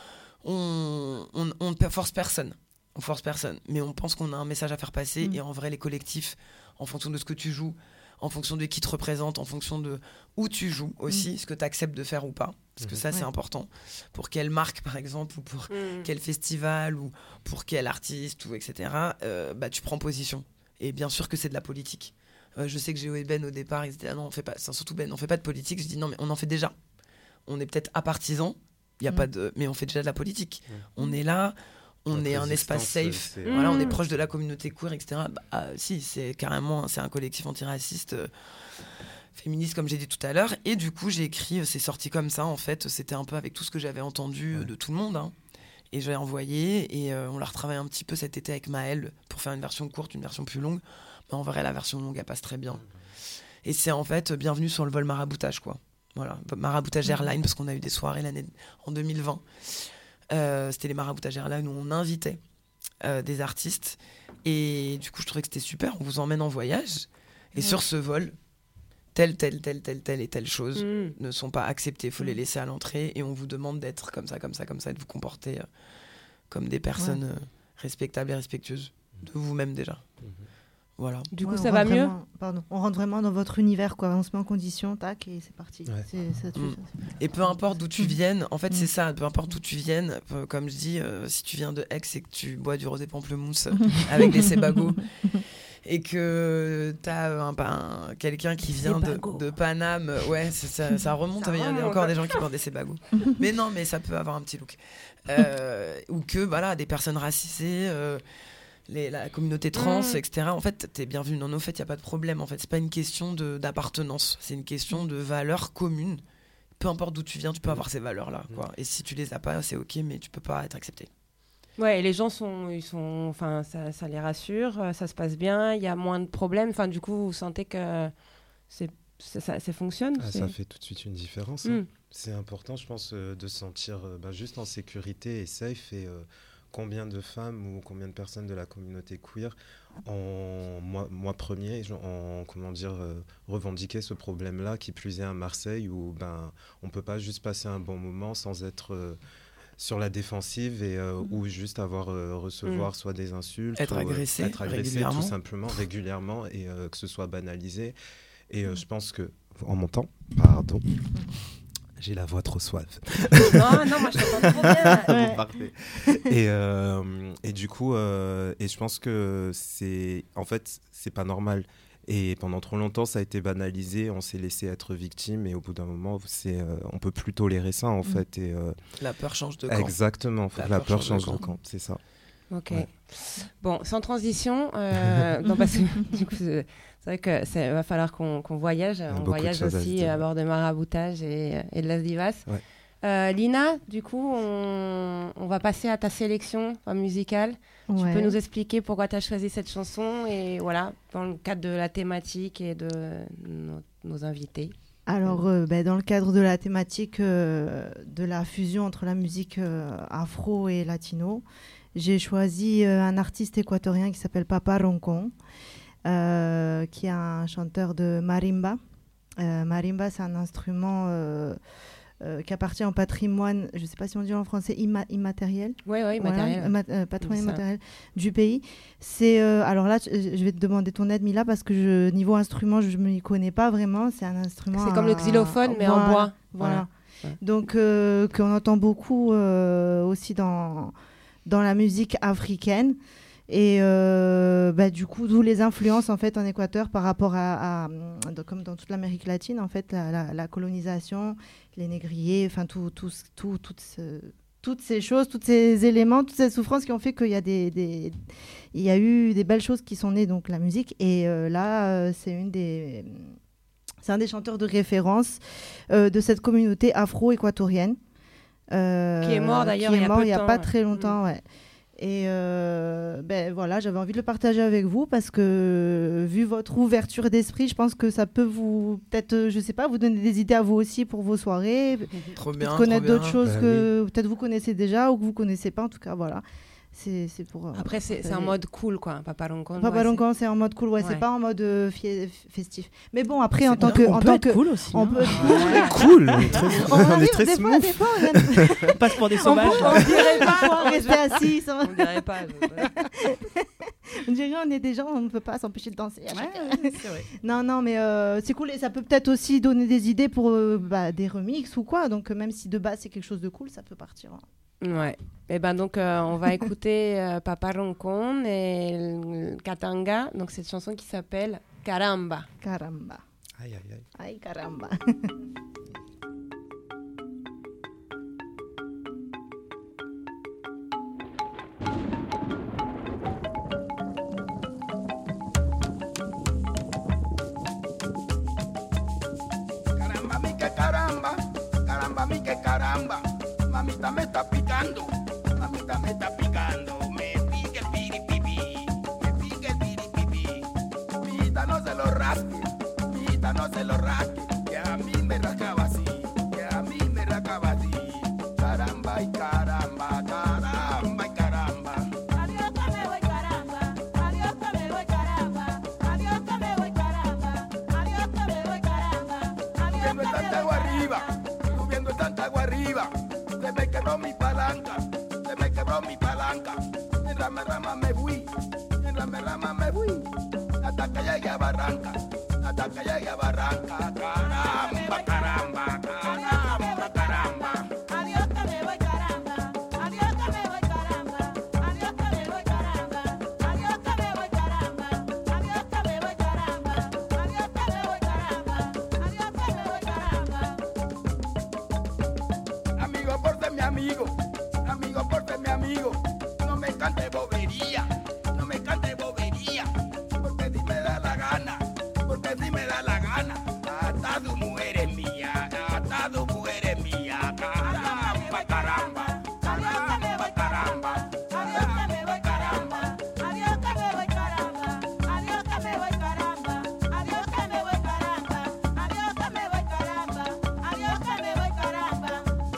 on, on, on ne force personne. On force personne, mais on pense qu'on a un message à faire passer. Mm. Et en vrai, les collectifs, en fonction de ce que tu joues, en fonction de qui te représente, en fonction de où tu joues aussi, ce que tu acceptes de faire ou pas, parce que ça, c'est Ouais. important. Pour quelle marque, par exemple, ou pour Mm. quel festival, ou pour quel artiste, ou et cetera, euh, bah, tu prends position. Et bien sûr que c'est de la politique. Euh, je sais que Géo et Ben, au départ, ils étaient ah non, on fait pas, c'est surtout Ben, on fait pas de politique. Je dis non, mais on en fait déjà. On est peut-être apartisans, y a Mm. pas de, mais on fait déjà de la politique. On est là, on Notre est un espace résistance, safe. c'est- Voilà, on est Mm. proche de la communauté queer, et cetera. Bah, ah, si, c'est carrément, c'est un collectif antiraciste, euh, féministe, comme j'ai dit tout à l'heure. Et du coup, j'ai écrit, euh, c'est sorti comme ça, en fait. C'était un peu avec tout ce que j'avais entendu euh, Ouais. de tout le monde. hein. Et j'ai envoyé, et euh, on l'a retravaillé un petit peu cet été avec Maëlle pour faire une version courte, une version plus longue. Mais en vrai, la version longue, elle passe très bien. Et c'est en fait euh, bienvenue sur le vol maraboutage, quoi. Voilà, maraboutage airline, parce qu'on a eu des soirées l'année en deux mille vingt. Euh, c'était les maraboutage airline où on invitait euh, des artistes. Et du coup, je trouvais que c'était super. On vous emmène en voyage. Et Ouais. sur ce vol, telle, telle, telle, telle, telle et telle chose Mm. ne sont pas acceptées. Il faut les laisser à l'entrée. Et on vous demande d'être comme ça, comme ça, comme ça, et de vous comporter euh, comme des personnes euh, respectables et respectueuses de vous-même déjà. Voilà. Du coup, Ouais, ça on va rentre mieux vraiment- Pardon, on rentre vraiment dans votre univers, quoi. On se met en condition, tac, et c'est parti. Ouais. C'est- ça tue, Mm. ça. Et peu importe d'où tu Mm. viennes, en fait, Mm. c'est ça, peu importe d'où tu viennes, euh, comme je dis, euh, si tu viens de Aix et que tu bois du rosé pamplemousse euh, avec des Sebago, et que t'as un, un- quelqu'un qui vient de, Sebago. de Paname, euh, ouais, c'est- ça, ça remonte, Ça il y a remonte. encore des gens qui portent des Sebago. Mais non, mais ça peut avoir un petit look. Euh, ou que, voilà, des personnes racisées. euh, Les, la communauté trans, Mm. et cetera. En fait, t'es bienvenue dans nos fêtes, il n'y a pas de problème. En fait, c'est pas une question de- d'appartenance, c'est une question de valeurs communes. Peu importe d'où tu viens, tu peux avoir ces valeurs-là. Quoi. Et si tu les as pas, c'est ok, mais tu peux pas être accepté. Ouais, et les gens sont, ils sont, enfin, ça, ça les rassure, euh, ça se passe bien, il y a moins de problèmes. Enfin, du coup, vous sentez que c'est, c'est- ça, ça fonctionne. Ah, c'est- ça fait tout de suite une différence. Mm. hein. C'est important, je pense, euh, de se sentir euh, bah, juste en sécurité et safe. Et euh, combien de femmes ou combien de personnes de la communauté queer ont, moi, moi premier, ont, comment dire, euh, revendiqué ce problème-là, qui plus est à Marseille, où ben, on ne peut pas juste passer un bon moment sans être euh, sur la défensive et, euh, Mm. ou juste avoir euh, recevoir soit des insultes, Être ou, euh, agressé être agressé régulièrement. tout simplement, régulièrement, et euh, que ce soit banalisé. Et euh, je pense que, en montant, pardon, j'ai la voix trop soif. Non, non, moi je t'entends trop bien. Ouais. Parfait. Et, euh, et du coup, euh, et je pense que c'est, en fait, c'est pas normal. Et pendant trop longtemps, ça a été banalisé. On s'est laissé être victime, et au bout d'un moment, c'est, euh, on peut plus tolérer ça, en Mm. fait. Et, euh, La peur change de camp. exactement. Faut La que la peur peur change de change de camp. camp. C'est ça. Ok. Ouais. Bon, sans transition, euh, non, parce que du coup, c'est c'est vrai que ça va falloir qu'on qu'on voyage. a On beaucoup de voyage choses à se aussi dire. à bord de Maraboutage et, et de Las Divas. Ouais. Euh, Lina, du coup, on, on va passer à ta sélection enfin, musicale. Ouais. Tu peux nous expliquer pourquoi tu as choisi cette chanson et voilà, dans le cadre de la thématique et de nos, nos invités. Alors, euh, bah, dans le cadre de la thématique euh, de la fusion entre la musique euh, afro et latino, j'ai choisi euh, un artiste équatorien qui s'appelle Papa Roncon, euh, qui est un chanteur de marimba. Euh, marimba, c'est un instrument euh, euh, qui appartient au patrimoine, je ne sais pas si on dit en français, imma- immatériel. Oui, oui, immatériel. Voilà, ma- euh, patrimoine immatériel du pays. C'est, euh, alors là, je vais te demander ton aide, Mila, parce que je, niveau instrument, je ne m'y connais pas vraiment. C'est un instrument... C'est comme le xylophone, à, mais voilà, en bois. Voilà. voilà. Donc, euh, qu'on entend beaucoup euh, aussi dans, dans la musique africaine. Et euh, bah, du coup, d'où les influences en fait en Équateur par rapport à, à de, comme dans toute l'Amérique latine, en fait, la, la, la colonisation, les négriers, enfin tout, tout, tout, tout ce, toutes ces choses, tous ces éléments, toutes ces souffrances qui ont fait qu'il y a des, des, il y a eu des belles choses qui sont nées, donc la musique. Et euh, là, euh, c'est une des, c'est un des chanteurs de référence euh, de cette communauté afro-équatorienne. Euh, qui est mort d'ailleurs qui est il y a, mort, peu il y a temps, pas ouais. très longtemps, mmh. ouais. Et euh, ben voilà, j'avais envie de le partager avec vous parce que vu votre ouverture d'esprit, je pense que ça peut vous peut-être, je sais pas, vous donner des idées à vous aussi pour vos soirées, trop bien, connaître trop d'autres bien. choses bah, que oui. peut-être vous connaissez déjà ou que vous connaissez pas. En tout cas, voilà. C'est, c'est pour. Euh, Après, c'est, c'est en mode cool, quoi. Papa Roncon. Papa ouais, Roncon, c'est... c'est en mode cool, ouais, ouais. C'est pas en mode euh, fie- festif. Mais bon, après, c'est en tant bien. que, on en peut tant être que, cool aussi. on hein. peut être cool. Très, on, on arrive, est très des smooth. fois, des fois, on, aime... on passe pour des sauvages. On, on dirait pas rester assis. Sans... On dirait pas. On dirait on est des gens, on ne peut pas s'empêcher de danser. Ouais, c'est vrai. Non, non, mais euh, c'est cool et ça peut peut-être aussi donner des idées pour euh, bah, des remixes ou quoi. Donc euh, même si de base c'est quelque chose de cool, ça peut partir. Hein. Ouais. Et ben donc euh, on va écouter euh, Papa Roncon et le Katanga. Donc cette chanson qui s'appelle Caramba. Caramba. Aïe aïe aïe. Aïe caramba. Caramba, mi que caramba, caramba, mi que caramba. Mamita me está picando, mamita me está picando. Me pique el piripipi, me pique el piripipi. Mijita no se lo rasque, mijita no se lo rasque. Que a mí me rascaba así, que a mí me rascaba así. Caramba y caramba, caramba y caramba. Adiós que me voy caramba, adiós que me voy caramba, adiós que me voy caramba, adiós que me voy caramba, adiós Subiendo el Santiago arriba, subiendo el Santiago arriba. Se me quebró mi palanca, se me quebró mi palanca. En rama, rama me fui, en rama, rama me fui. Hasta que llegué a Barranca, hasta que llegué a Barranca. Caramba, caramba, caramba, caramba. adiós que me voy caramba, adiós que me voy caramba, adiós que me voy caramba, adiós que me voy caramba, adiós que me voy caramba, adiós que me voy caramba, adiós que me voy caramba. Amigo por ser mi amigo, amigo por ser mi amigo. No me cante bobería, no me cante bobería. Porque si me da la gana, porque si me da la gana. Hasta tu mujer es mía, hasta tu mujer es mía. Caramba, caramba, caramba, caramba. Adiós que me voy caramba, adiós que me voy caramba, adiós que me voy caramba, adiós que me voy caramba, adiós que me voy caramba, adiós que me voy caramba.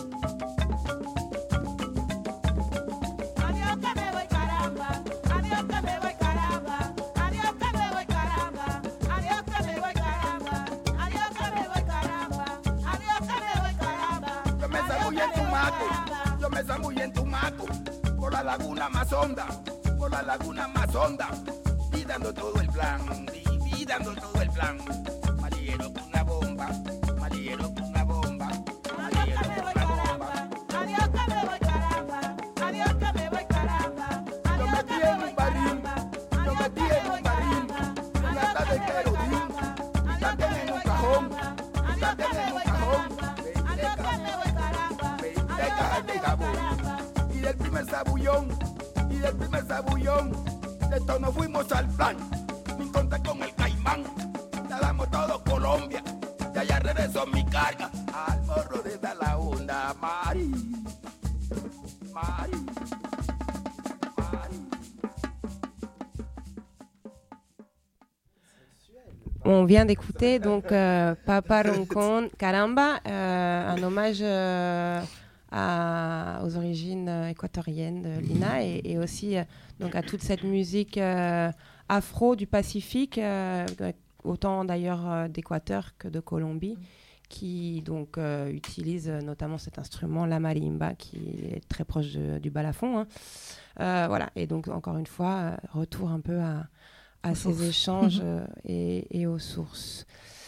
Adiós que me voy caramba, adiós que me voy caramba, adiós que me voy caramba, adiós que me voy caramba, adiós que me voy caramba, adiós que me voy caramba. Yo me zambullé en tu maco, yo me zambullé en tu maco. Por la laguna más honda, por la laguna más honda. Y dando todo el plan, y, y dando todo el plan. Mariero con una bomba, mariero con una bomba. Adiós que me voy caramba, adiós que me voy caramba, adiós que me voy caramba, Yo adiós metí que me en voy un barril, caramba, yo adiós metí que me en voy un barril. caramba, En lata de querosín, y también en un cajón, y también en un cajón. adiós que me voy caramba, De cajas de jabón. Y del primer sabullón, y del primer sabullón, de esto nos fuimos al plan. Me encontré con el caimán, nadamos todo Colombia, y allá regresó mi carga al morro de la onda, Mari. Mari. On vient d'écouter donc euh, Papa Roncon Caramba, euh, un hommage euh, à, aux origines euh, équatoriennes de Lina et, et aussi euh, donc à toute cette musique euh, afro du Pacifique, euh, autant d'ailleurs euh, d'Équateur que de Colombie, qui donc euh, utilise euh, notamment cet instrument, la marimba, qui est très proche de, du balafon. Hein. Euh, voilà, et donc encore une fois, euh, retour un peu à à ces échanges euh, et, et aux sources.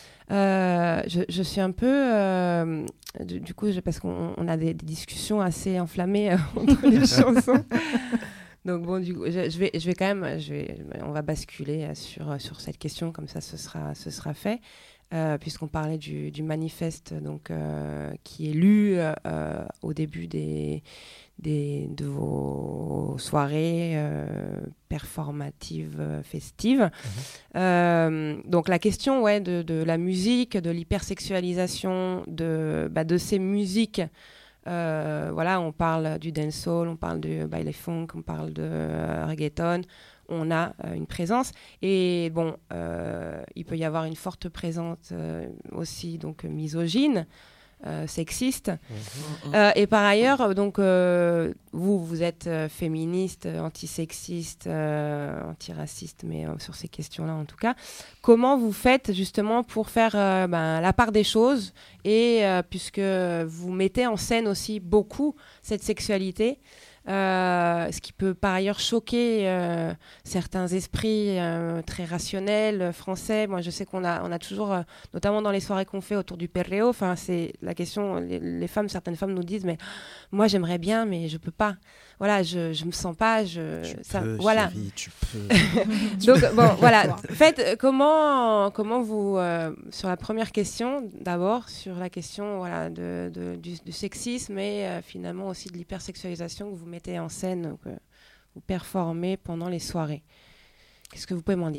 Euh, je, je suis un peu, euh, du, du coup, je, parce qu'on on a des, des discussions assez enflammées euh, entre les chansons. Donc bon, du coup, je, je vais, je vais quand même, je vais, on va basculer sur sur cette question, comme ça, ce sera, ce sera fait. Euh, puisqu'on parlait du, du manifeste donc, euh, qui est lu euh, au début des, des, de vos soirées euh, performatives, euh, festives. Mmh. Euh, donc la question ouais, de, de la musique, de l'hypersexualisation, de, bah, de ces musiques. Euh, voilà, on parle du dancehall, on parle du baile funk, on parle de euh, reggaeton. On a euh, une présence et bon, euh, il peut y avoir une forte présence euh, aussi donc misogyne, euh, sexiste. Mmh. Euh, et par ailleurs, donc euh, vous, vous êtes euh, féministe, antisexiste, euh, antiraciste, mais euh, sur ces questions-là en tout cas. Comment vous faites justement pour faire euh, ben, la part des choses et euh, puisque vous mettez en scène aussi beaucoup cette sexualité. Euh, ce qui peut par ailleurs choquer euh, certains esprits euh, très rationnels euh, français. Moi, je sais qu'on a, on a toujours, euh, notamment dans les soirées qu'on fait autour du perreo, enfin, c'est la question. Les, les femmes, certaines femmes nous disent, mais moi, j'aimerais bien, mais je peux pas. Voilà, je, je me sens pas. Je, tu ça, peux, voilà. Chérie, tu peux. Donc bon, voilà. En fait, comment, comment vous, euh, sur la première question, d'abord sur la question, voilà, de, de du, du sexisme et euh, finalement aussi de l'hypersexualisation que vous mettez en scène, que vous performez pendant les soirées. Qu'est-ce que vous pouvez m'en dire ?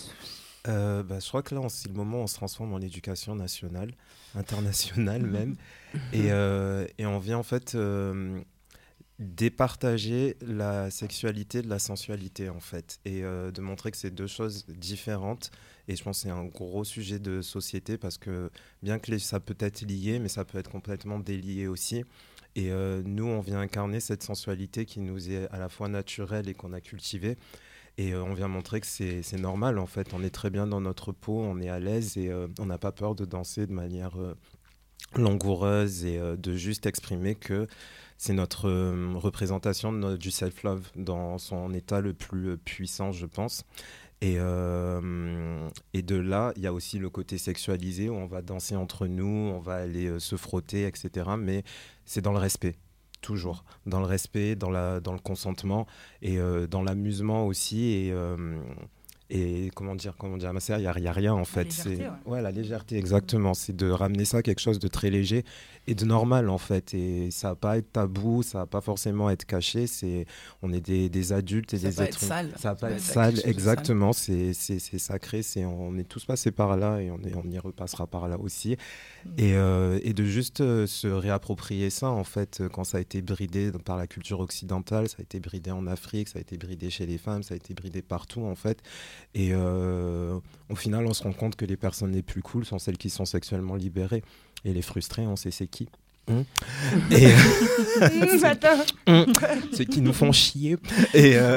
Euh, bah, je crois que là, on, c'est le moment où on se transforme en éducation nationale, internationale même, et, euh, et on vient en fait euh, départager la sexualité de la sensualité en fait, et euh, de montrer que c'est deux choses différentes. Et je pense que c'est un gros sujet de société parce que bien que les, ça peut être lié, mais ça peut être complètement délié aussi. Et euh, nous, on vient incarner cette sensualité qui nous est à la fois naturelle et qu'on a cultivée. Et euh, on vient montrer que c'est, c'est normal, en fait. On est très bien dans notre peau, on est à l'aise et euh, on n'a pas peur de danser de manière euh, langoureuse et euh, de juste exprimer que c'est notre euh, représentation de notre, du self-love dans son état le plus euh, puissant, je pense. Et, euh, et de là, il y a aussi le côté sexualisé où on va danser entre nous, on va aller euh, se frotter, et cetera. Mais c'est dans le respect, toujours. Dans le respect, dans, la, dans le consentement et euh, dans l'amusement aussi. Et, euh, et comment dire, comment dire, il n'y a, a rien en fait. La légèreté, c'est, ouais. ouais, la légèreté, exactement. C'est de ramener ça à quelque chose de très léger et de normal en fait. Et ça va pas être tabou, ça va pas forcément être caché. C'est, on est des, des adultes et ça des va êtres. Être sale. Ça va pas ça être va sale, être exactement. C'est, c'est, c'est sacré. C'est, on est tous passés par là et on, est, on y repassera par là aussi. Mmh. Et, euh, et de juste euh, se réapproprier ça en fait, quand ça a été bridé par la culture occidentale, ça a été bridé en Afrique, ça a été bridé chez les femmes, ça a été bridé partout en fait. Et euh, au final, on se rend compte que les personnes les plus cool sont celles qui sont sexuellement libérées. Et les frustrés, on sait c'est qui. Mmh. Et mmh. Ceux qui nous font chier. Et euh...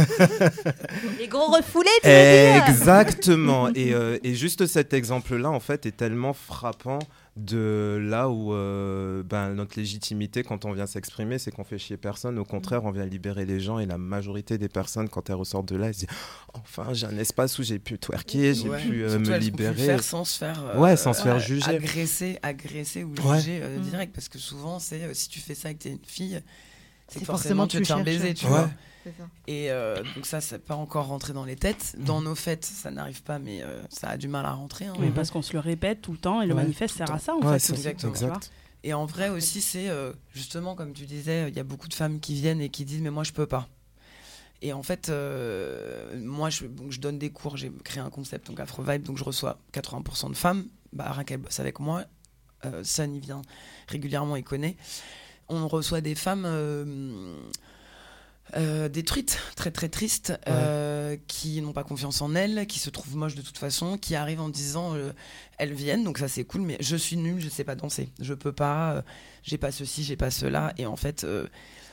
les gros refoulés, tu veux dire. Exactement. Et, euh, et juste cet exemple-là, en fait, est tellement frappant de là où euh, ben, notre légitimité, quand on vient s'exprimer, c'est qu'on fait chier personne. Au contraire, on vient libérer les gens. Et la majorité des personnes, quand elles ressortent de là, elles se disent « Enfin, j'ai un espace où j'ai pu twerker, j'ai ouais. pu euh, Surtout, me elles libérer. » Pu faire sans se faire, euh, ouais, sans se euh, faire juger. Agresser, agresser ou ouais. juger euh, direct. Parce que souvent, c'est euh, si tu fais ça et que t'es une fille, c'est, c'est que forcément, forcément tu veux te faire baiser, tu ouais. vois. C'est ça. Et euh, donc ça, c'est pas encore rentré dans les têtes. Dans nos fêtes, ça n'arrive pas, mais euh, ça a du mal à rentrer. Hein. Oui, parce qu'on se le répète tout le temps et le ouais, manifeste sert à ça, en ouais, fait. C'est exactement. Exact. Et en vrai aussi, c'est euh, justement, comme tu disais, il y a beaucoup de femmes qui viennent et qui disent « mais moi, je peux pas ». Et en fait, euh, moi, je, donc, je donne des cours, j'ai créé un concept, donc Afro Vibe, donc je reçois quatre-vingts pour cent de femmes, bah, rien qu'elles bossent avec moi, euh, Sun y vient régulièrement, il connaît. On reçoit des femmes euh, euh, détruites, très très tristes, ouais. euh, qui n'ont pas confiance en elles, qui se trouvent moches de toute façon, qui arrivent en disant euh, elles viennent, donc ça c'est cool, mais je suis nulle, je sais pas danser, je peux pas, euh, j'ai pas ceci, j'ai pas cela, et en fait euh,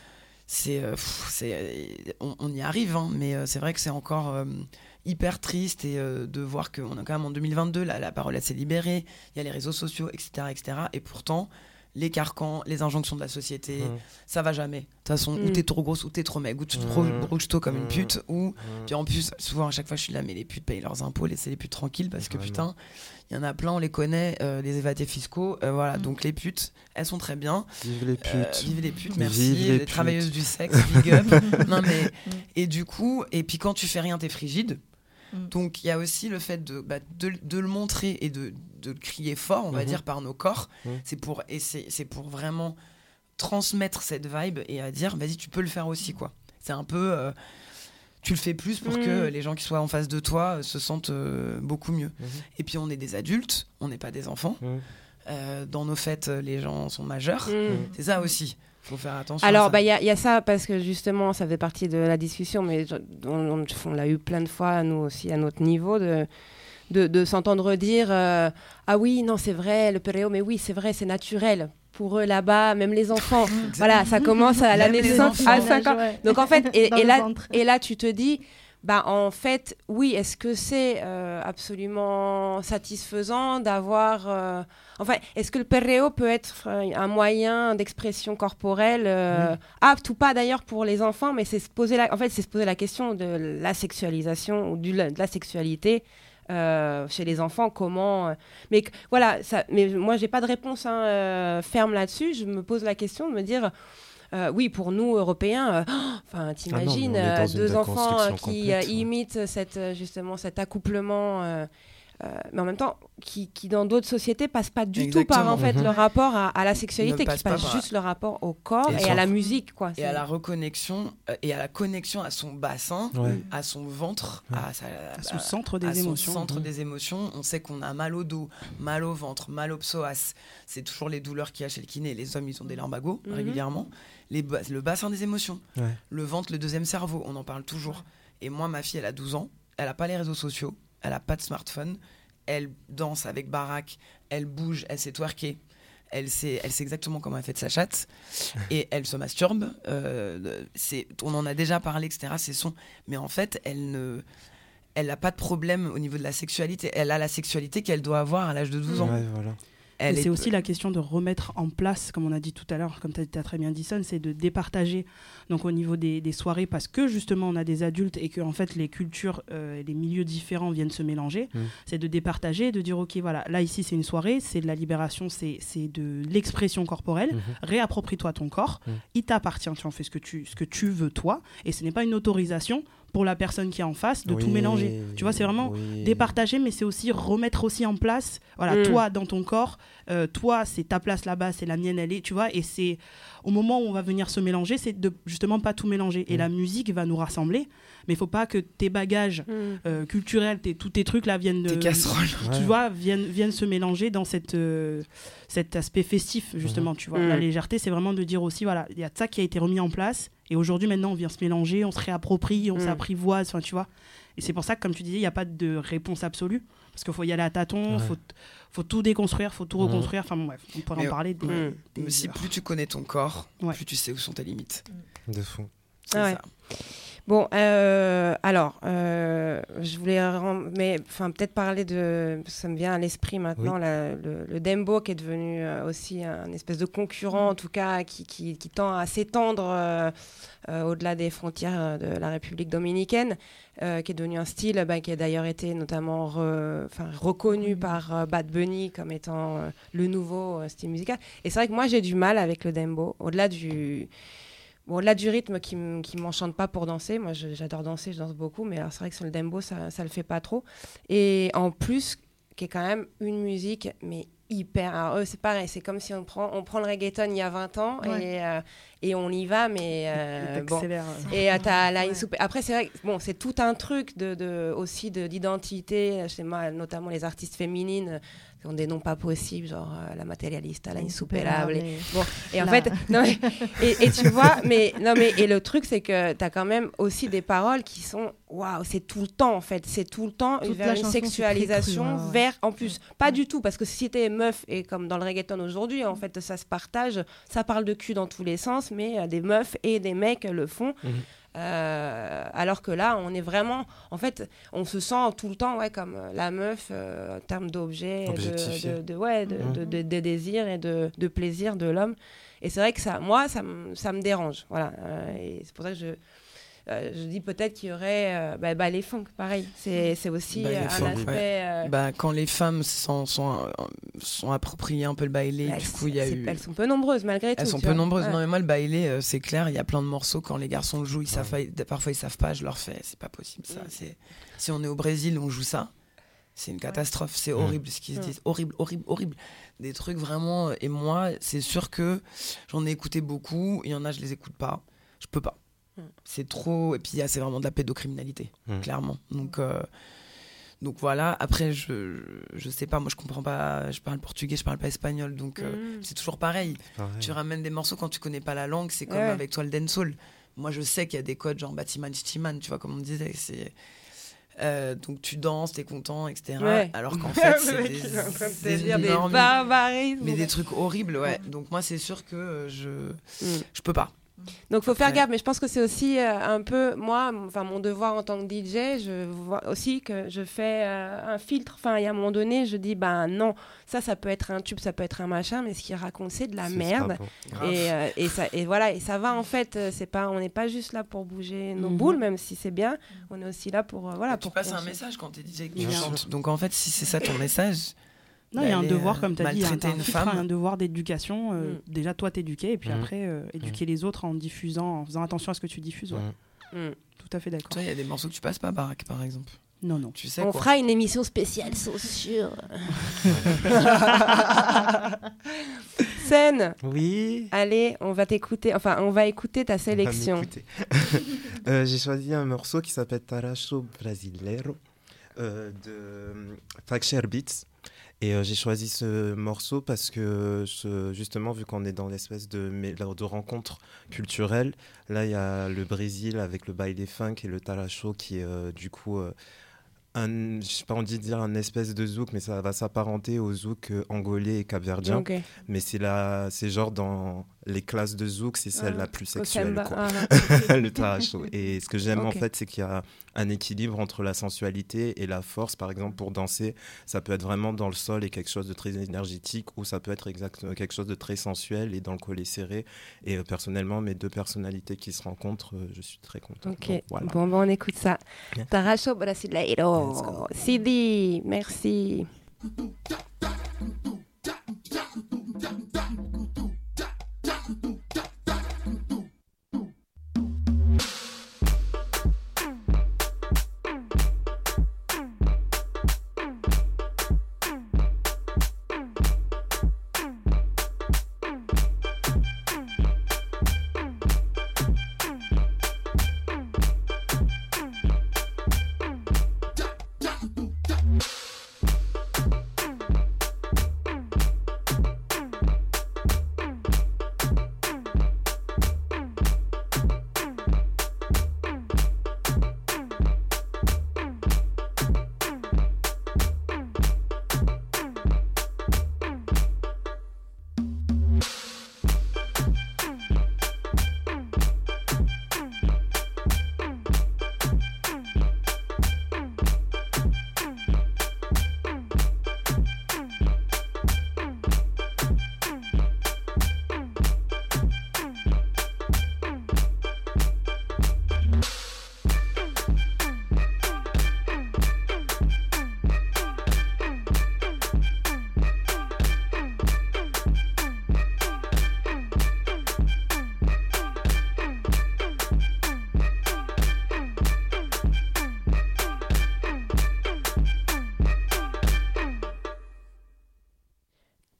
c'est, euh, pff, c'est on, on y arrive, hein, mais euh, c'est vrai que c'est encore euh, hyper triste et euh, de voir qu'on est quand même en deux mille vingt-deux, là, la parole elle s'est libérée, il y a les réseaux sociaux, et cetera, et cetera, et pourtant les carcans, les injonctions de la société, mmh. ça va jamais. De toute façon, mmh. ou t'es trop grosse, ou t'es trop maigre, ou tu te mmh. brûles-toi comme mmh. une pute, ou mmh. puis en plus, souvent à chaque fois je suis là, mais les putes payent leurs impôts, laissez les putes tranquilles, parce que putain, il y en a plein, on les connaît, euh, les évadés fiscaux, euh, voilà, mmh. donc les putes, elles sont très bien. Vive les putes. Euh, vive les putes, merci. Vive les, les putes. Travailleuses du sexe, big up. Non mais, et du coup, et puis quand tu fais rien, t'es frigide. Donc il y a aussi le fait de, bah, de, de le montrer et de, de le crier fort, on va mmh. dire, par nos corps. Mmh. C'est pour, et c'est, c'est pour vraiment transmettre cette vibe et à dire, vas-y, tu peux le faire aussi, quoi. C'est un peu... Euh, tu le fais plus pour mmh. que les gens qui soient en face de toi euh, se sentent euh, beaucoup mieux. Mmh. Et puis on est des adultes, on n'est pas des enfants. Mmh. Euh, dans nos fêtes, les gens sont majeurs. Mmh. C'est ça aussi. Faut faire attention. Alors, il bah, y, y a ça parce que justement, ça fait partie de la discussion, mais on, on, on l'a eu plein de fois, nous aussi, à notre niveau, de, de, de s'entendre dire euh, ah oui, non, c'est vrai, le péréo, mais oui, c'est vrai, c'est naturel. Pour eux là-bas, même les enfants. Voilà, ça commence à la naissance à cinq ans. Donc en fait, et, et, là, et là, tu te dis. Bah, en fait, oui, est-ce que c'est euh, absolument satisfaisant d'avoir... Euh... Enfin, est-ce que le perreo peut être euh, un moyen d'expression corporelle euh, mmh. apte ou pas d'ailleurs pour les enfants, mais c'est se poser la... en fait, c'est se poser la question de la sexualisation ou du, de la sexualité euh, chez les enfants, comment... Euh... Mais voilà, ça... mais moi, j'ai pas de réponse hein, euh, ferme là-dessus. Je me pose la question de me dire... Euh, oui, pour nous, Européens, enfin, euh, t'imagines ah non, euh, deux enfants euh, qui complète, euh, imitent cette, justement cet accouplement, euh, euh, mais en même temps, qui, qui dans d'autres sociétés passent pas du Exactement. tout par en fait, mm-hmm. le rapport à, à la sexualité, passe qui passe par... juste le rapport au corps et, et à la musique. Quoi. Et c'est... à la reconnexion, euh, et à la connexion à son bassin, ouais. à son ventre, ouais. à, sa, à son centre des à émotions. Son centre mmh. des émotions. On sait qu'on a mal au dos, mal au ventre, mal au psoas. C'est toujours les douleurs qu'il y a chez le kiné. Les hommes, ils ont des lumbago mmh. régulièrement. Les ba- le bassin des émotions, ouais. le ventre, le deuxième cerveau, on en parle toujours. Et moi, ma fille, elle a douze ans, elle n'a pas les réseaux sociaux, elle n'a pas de smartphone, elle danse avec Barack, elle bouge, elle sait twerker, elle sait, elle sait exactement comment elle fait de sa chatte, et elle se masturbe. Euh, c'est, on en a déjà parlé, et cetera. C'est son, mais en fait, elle ne... elle n'a pas de problème au niveau de la sexualité. Elle a la sexualité qu'elle doit avoir à l'âge de douze ans. Ouais, voilà. Et c'est aussi la question de remettre en place, comme on a dit tout à l'heure, comme tu as très bien dit, Son, c'est de départager donc, au niveau des, des soirées, parce que justement on a des adultes et que en fait, les cultures euh, et les milieux différents viennent se mélanger. Mmh. C'est de départager, de dire ok, voilà, là ici c'est une soirée, c'est de la libération, c'est, c'est de l'expression corporelle, mmh. réapproprie-toi ton corps, mmh. il t'appartient, tu en fais ce que tu, ce que tu veux toi, et ce n'est pas une autorisation pour la personne qui est en face de oui, tout mélanger. Tu vois, c'est vraiment oui. départager, mais c'est aussi remettre aussi en place, voilà, mmh. toi dans ton corps, euh, toi c'est ta place là-bas, c'est la mienne elle est, tu vois, et c'est au moment où on va venir se mélanger, c'est de justement pas tout mélanger. Mmh. Et la musique va nous rassembler, mais il faut pas que tes bagages mmh. euh, culturels, tes, tous tes trucs là viennent de... Tes casseroles. Tu ouais. vois, viennent, viennent se mélanger dans cette, euh, cet aspect festif, justement, mmh. tu vois. Mmh. La légèreté, c'est vraiment de dire aussi, voilà, il y a ça qui a été remis en place, et aujourd'hui, maintenant, on vient se mélanger, on se réapproprie, on mmh. s'apprivoise, enfin, tu vois. Et c'est pour ça que, comme tu disais, il n'y a pas de réponse absolue, parce qu'il faut y aller à tâtons, il ouais. faut, faut tout déconstruire, il faut tout reconstruire, enfin bon, bref, on pourrait mais en parler. Des, mmh. des mais si plus tu connais ton corps, ouais. plus tu sais où sont tes limites. De fou. C'est ah ouais. ça. Bon, euh, alors, euh, je voulais rem- mais, peut-être parler de... Ça me vient à l'esprit maintenant, oui. la, le, le dembo qui est devenu euh, aussi un espèce de concurrent, en tout cas, qui, qui, qui tend à s'étendre euh, euh, au-delà des frontières de la République dominicaine, euh, qui est devenu un style bah, qui a d'ailleurs été notamment re, reconnu mmh. par euh, Bad Bunny comme étant euh, le nouveau euh, style musical. Et c'est vrai que moi, j'ai du mal avec le dembo, au-delà du... Bon, au-delà du rythme qui ne m- m'enchante pas pour danser, moi je, j'adore danser, je danse beaucoup, mais alors, c'est vrai que sur le dembo, ça ne le fait pas trop. Et en plus, qui est quand même une musique mais hyper. Alors, eux, c'est pareil, c'est comme si on prend, on prend le reggaeton il y a vingt ans Ouais. et, euh, et on y va, mais. Euh, Et bon. t'accélères. Et euh, t'as la Ouais. Soupe- Après, c'est vrai que bon, c'est tout un truc de, de, aussi de, d'identité chez moi, notamment les artistes féminines euh, qui ont des noms pas possibles, genre euh, la matérialiste, la insoupérable. Et, bon, et en Là. fait, non, mais, et, et tu vois, mais, non, mais et le truc, c'est que t'as quand même aussi des paroles qui sont waouh, c'est tout le temps en fait, c'est tout le temps Toute vers la une chanson, c'est très sexualisation, cru, ouais, ouais. vers en plus, pas du tout, parce que si c'était meuf et comme dans le reggaeton aujourd'hui, en fait, ça se partage, ça parle de cul dans tous les sens, mais euh, des meufs et des mecs le font. Mhm. Euh, alors que là, on est vraiment, en fait, on se sent tout le temps, ouais, comme euh, la meuf euh, en termes d'objet, Objectifiée. de, de, de- ouais, de, Mhm. de, de- de désir et de, de plaisir de l'homme. Et c'est vrai que ça, moi, ça, me- ça me dérange, voilà. Euh, et c'est pour ça que je, euh, je dis peut-être qu'il y aurait, euh, bah, bah, les funk, pareil. C'est, c'est aussi Bah, les euh, un funk, aspect. ouais. euh, Bah, quand les femmes sont, sont, euh, sont appropriées un peu le bailé, bah, du coup, il y a c'est- eu. Elles sont peu nombreuses malgré tout. Elles sont tu peu vois. nombreuses. Ouais. Non, mais moi, le bailé, euh, c'est clair, il y a plein de morceaux. Quand les garçons le jouent, ils savent pas- parfois ils savent pas, je leur fais, c'est pas possible ça. Mm. C'est... Si on est au Brésil, on joue ça. C'est une catastrophe, c'est Mm. horrible ce qu'ils se Mm. disent. Horrible, horrible, horrible. Des trucs vraiment. euh, Et moi, c'est sûr que j'en ai écouté beaucoup. Il y en a, je les écoute pas. Je peux pas. Mm. C'est trop. Et puis, il y a- c'est vraiment de la pédocriminalité, Mm. clairement. Donc. euh, Donc voilà, après je, je sais pas, moi je comprends pas, je parle portugais, je parle pas espagnol, donc euh, Mm. c'est toujours pareil. Pareil. Tu ramènes des morceaux quand tu connais pas la langue, c'est comme Ouais. avec toi le dancehall. Moi je sais qu'il y a des codes genre Batiman, Chitiman, tu vois, comme on disait, c'est... Euh, donc tu danses, t'es content, et cetera. Ouais. Alors qu'en fait, c'est Le mec, des, il est en train de te des dire des énormes- barbarismes. mais des trucs horribles, ouais. Donc moi c'est sûr que euh, je, Mm. je peux pas. Donc faut faire Après- gaffe, mais je pense que c'est aussi euh, un peu moi, m- enfin mon devoir en tant que D J, je vois aussi que je fais euh, un filtre. Enfin, il y a un moment donné, je dis ben non, ça, ça peut être un tube, ça peut être un machin, mais ce qu'il raconte c'est de la C'est merde. pas bon. Grave. Et, euh, et ça, et voilà, et ça va en fait. euh, C'est pas, on n'est pas juste là pour bouger nos Mhm. boules, même si c'est bien. On est aussi là pour euh, voilà tu pour passes un qu'on- message quand t'es D J et que Bien tu sûr. chantes. Donc en fait, si c'est ça ton message, Non, il y a un d'aller, devoir, euh, comme tu as dit, il y a un, maltraiter un une filtre, femme. un devoir d'éducation. euh, Mm. Déjà, toi, t'éduquer, et puis Mm. après, euh, éduquer les autres en diffusant, en faisant attention à ce que tu diffuses. Ouais. Mm. Mm. Tout à fait d'accord. toi, il y a des morceaux que tu passes pas, Barack, par exemple. Non, non. Tu sais On quoi. fera une émission spéciale, c'est sûr. Scène. Oui. Allez, on va t'écouter. Enfin, on va écouter ta On va sélection. m'écouter. Euh, j'ai choisi un morceau qui s'appelle Taracho Brasileiro euh, de Faxer Beats. Et euh, j'ai choisi ce morceau parce que ce- justement, vu qu'on est dans l'espèce de, mé- de rencontre culturelle, là il y a le Brésil avec le baile funk et le Taracho qui est euh, du coup euh, un, je sais pas on dit dire un espèce de zouk, mais ça va s'apparenter au zouk euh, angolais et capverdien. Ok. Mais c'est la, c'est genre dans les classes de zouk, c'est celle Ah, la plus sexuelle, Kosemba, quoi. ah, Le taracho. Et ce que j'aime en Ok. fait, c'est qu'il y a un équilibre entre la sensualité et la force. Par exemple, pour danser, ça peut être vraiment dans le sol et quelque chose de très énergétique, ou ça peut être exact, quelque chose de très sensuel et dans le collet serré. Et euh, personnellement, mes deux personnalités qui se rencontrent, euh, je suis très content. Ok, Donc, voilà. bon, bon, on écoute ça. Yeah. Taracho Brasileiro. Let's go. Sidi, merci.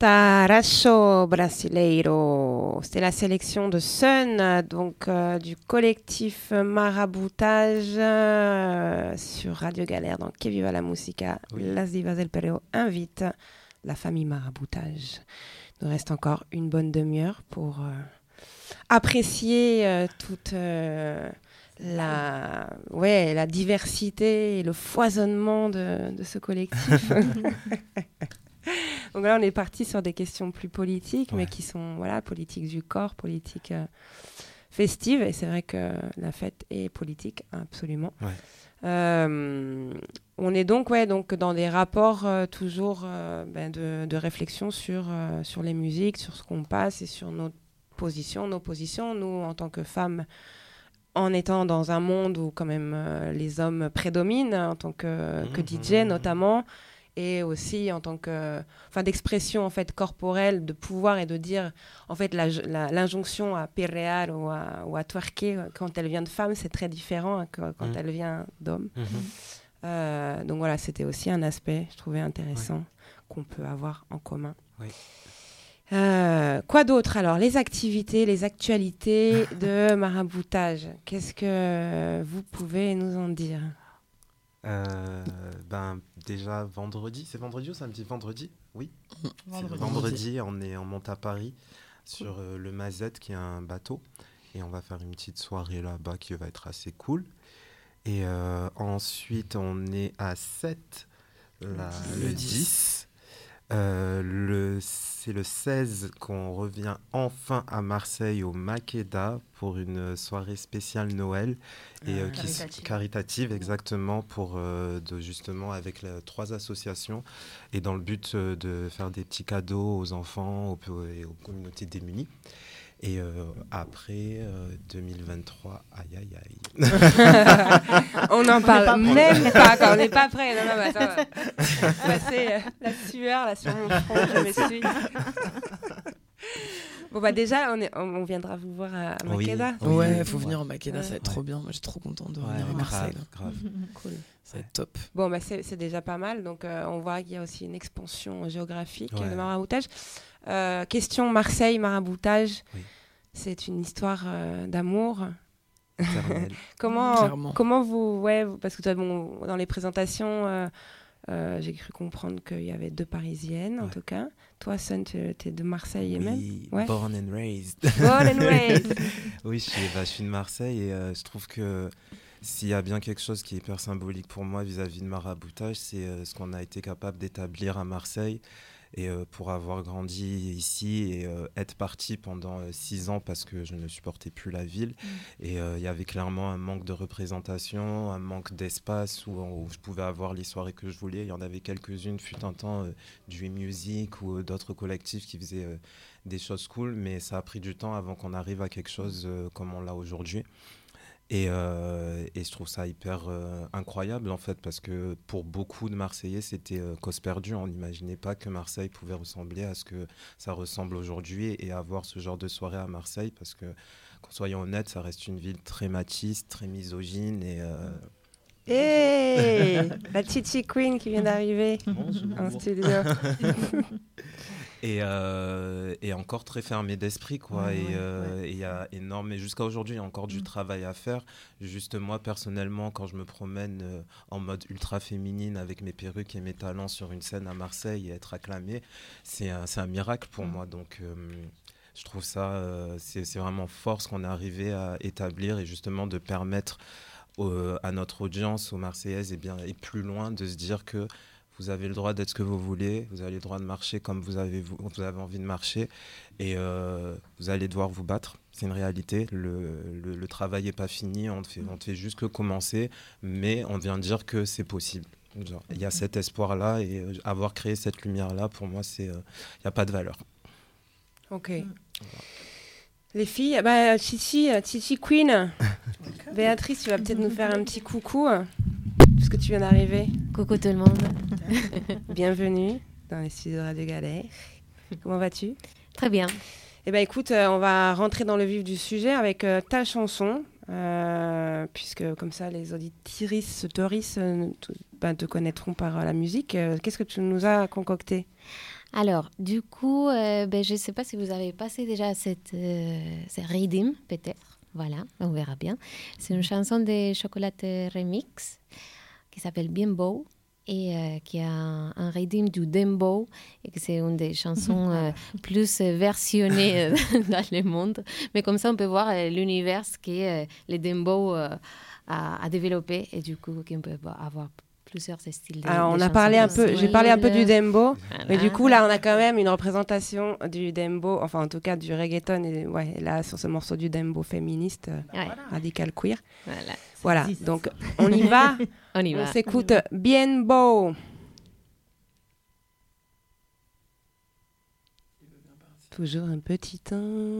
Staracho Brasileiro. C'était la sélection de Sun, donc euh, du collectif Maraboutage euh, sur Radio Galère dans Que Viva la Música. Oui. Las Divas del Perreo invite la famille Maraboutage. Il nous reste encore une bonne demi-heure pour euh, apprécier euh, toute euh, la, ouais, la diversité et le foisonnement de, de ce collectif. Donc là, on est parti sur des questions plus politiques, ouais. mais qui sont voilà, politiques du corps, politiques euh, festives. Et c'est vrai que la fête est politique, absolument. Ouais. Euh, on est donc, ouais, donc dans des rapports euh, toujours euh, ben de, de réflexion sur, euh, sur les musiques, sur ce qu'on passe et sur nos positions, nos positions. Nous, en tant que femmes, en étant dans un monde où quand même euh, les hommes prédominent, en tant que, mmh, que D J mmh, notamment, et aussi en tant que, enfin, d'expression en fait corporelle, de pouvoir et de dire en fait la, la, l'injonction à perrear ou à, ou à twerker quand elle vient de femme, c'est très différent hein, que quand mmh. elle vient d'homme. Mmh. Euh, donc voilà, c'était aussi un aspect, je trouvais intéressant, ouais. qu'on peut avoir en commun. Oui. Euh, quoi d'autre alors? Les activités, les actualités de Maraboutage. Qu'est-ce que vous pouvez nous en dire? Euh, ben déjà vendredi, c'est vendredi ou samedi? Vendredi, oui. Vendredi. Vendredi, on est on monte à Paris sur euh, le Mazette qui est un bateau et on va faire une petite soirée là-bas qui va être assez cool. Et euh, ensuite on est à Sète la, le, le dix. Euh, le, c'est le seize qu'on revient enfin à Marseille au Makeda pour une soirée spéciale Noël et euh, qui caritative. caritative exactement pour euh, de justement avec les trois associations et dans le but euh, de faire des petits cadeaux aux enfants aux, et aux communautés démunies. Et euh, après euh, deux mille vingt-trois, aïe aïe aïe. On n'en parle pas même pas quand on n'est pas prêt. Non, non, bah, ça va. Passer euh, la sueur là sur mon front, je m'essuie. Bon bah déjà, on, est, on, on viendra vous voir à, à Makeda. Oui. Ouais, il faut venir en Makeda, ouais. Ça va être ouais. trop bien. Moi, je suis trop contente de revenir ouais, à Marseille. Grave, grave. Cool. Ça va être top. Bon, bah c'est, c'est déjà pas mal. Donc, euh, on voit qu'il y a aussi une expansion géographique ouais. de Maraboutage. Euh, question Marseille, Maraboutage. Oui. C'est une histoire euh, d'amour. comment, comment vous... Ouais, parce que bon, dans les présentations, euh, euh, j'ai cru comprendre qu'il y avait deux Parisiennes, ouais. en tout cas. Toi, Sun, tu es de Marseille oui, même ouais. Born and raised. Born and raised. Oui, je suis, bah, je suis de Marseille et euh, je trouve que s'il y a bien quelque chose qui est hyper symbolique pour moi vis-à-vis de Maraboutage, c'est euh, ce qu'on a été capable d'établir à Marseille. Et euh, pour avoir grandi ici et euh, être parti pendant euh, six ans parce que je ne supportais plus la ville. Mmh. Et il euh, y avait clairement un manque de représentation, un manque d'espace où, où je pouvais avoir les soirées que je voulais. Il y en avait quelques-unes, fut un temps, euh, du music ou euh, d'autres collectifs qui faisaient euh, des choses cool. Mais ça a pris du temps avant qu'on arrive à quelque chose euh, comme on l'a aujourd'hui. Et, euh, et je trouve ça hyper euh, incroyable en fait parce que pour beaucoup de Marseillais c'était euh, cause perdue. On n'imaginait pas que Marseille pouvait ressembler à ce que ça ressemble aujourd'hui et avoir ce genre de soirée à Marseille parce que, soyons honnêtes, ça reste une ville très machiste, très misogyne et... Euh... Hey la Chichi Queen qui vient d'arriver en studio. Et, euh, et encore très fermé d'esprit quoi ouais, et il ouais, euh, ouais. y a énorme et jusqu'à aujourd'hui il y a encore mmh. du travail à faire. Juste moi personnellement quand je me promène euh, en mode ultra féminine avec mes perruques et mes talents sur une scène à Marseille et être acclamée, c'est un, c'est un miracle pour mmh. moi donc euh, je trouve ça euh, c'est, c'est vraiment fort ce qu'on est arrivé à établir et justement de permettre euh, à notre audience aux Marseillaises et, bien, et plus loin de se dire que vous avez le droit d'être ce que vous voulez, vous avez le droit de marcher comme vous avez, vous, vous avez envie de marcher et euh, vous allez devoir vous battre. C'est une réalité, le, le, le travail n'est pas fini, on ne fait, on fait juste que commencer, mais on vient dire que c'est possible. Il y a cet espoir-là et euh, avoir créé cette lumière-là, pour moi, il n'y euh, a pas de valeur. Ok. Voilà. Les filles, bah, Chichi, Chichi Queen, Béatrice, tu vas peut-être nous faire un petit coucou. Puisque tu viens d'arriver. Coucou tout le monde. Bienvenue dans les studios de Radio Galère. Comment vas-tu? Très bien. Eh bien écoute, euh, on va rentrer dans le vif du sujet avec euh, ta chanson euh, puisque comme ça les auditrices, auditrices euh, te, ben, te connaîtront par euh, la musique. Euh, qu'est-ce que tu nous as concocté? Alors, du coup, euh, ben, je ne sais pas si vous avez passé déjà cette, euh, ce Rhythm, peut-être. Voilà, on verra bien. C'est une chanson de Chocolatey Remix qui s'appelle Bien Beau et euh, qui a un, un Rhythm du Dembow et que c'est une des chansons euh, plus euh, versionnées euh, dans le monde. Mais comme ça, on peut voir euh, l'univers que euh, le Dembow euh, a, a développé et du coup, qu'on peut avoir plusieurs styles de, Alors, on de a parlé un peu, j'ai parlé un peu du dembow, Voilà. mais du coup là on a quand même une représentation du dembow, enfin en tout cas du reggaeton, et ouais, là sur ce morceau du dembow féministe, euh, Ouais. radical queer. Voilà. Voilà, donc on y va, On y va. s'écoute Bien Beau. Toujours un petit temps.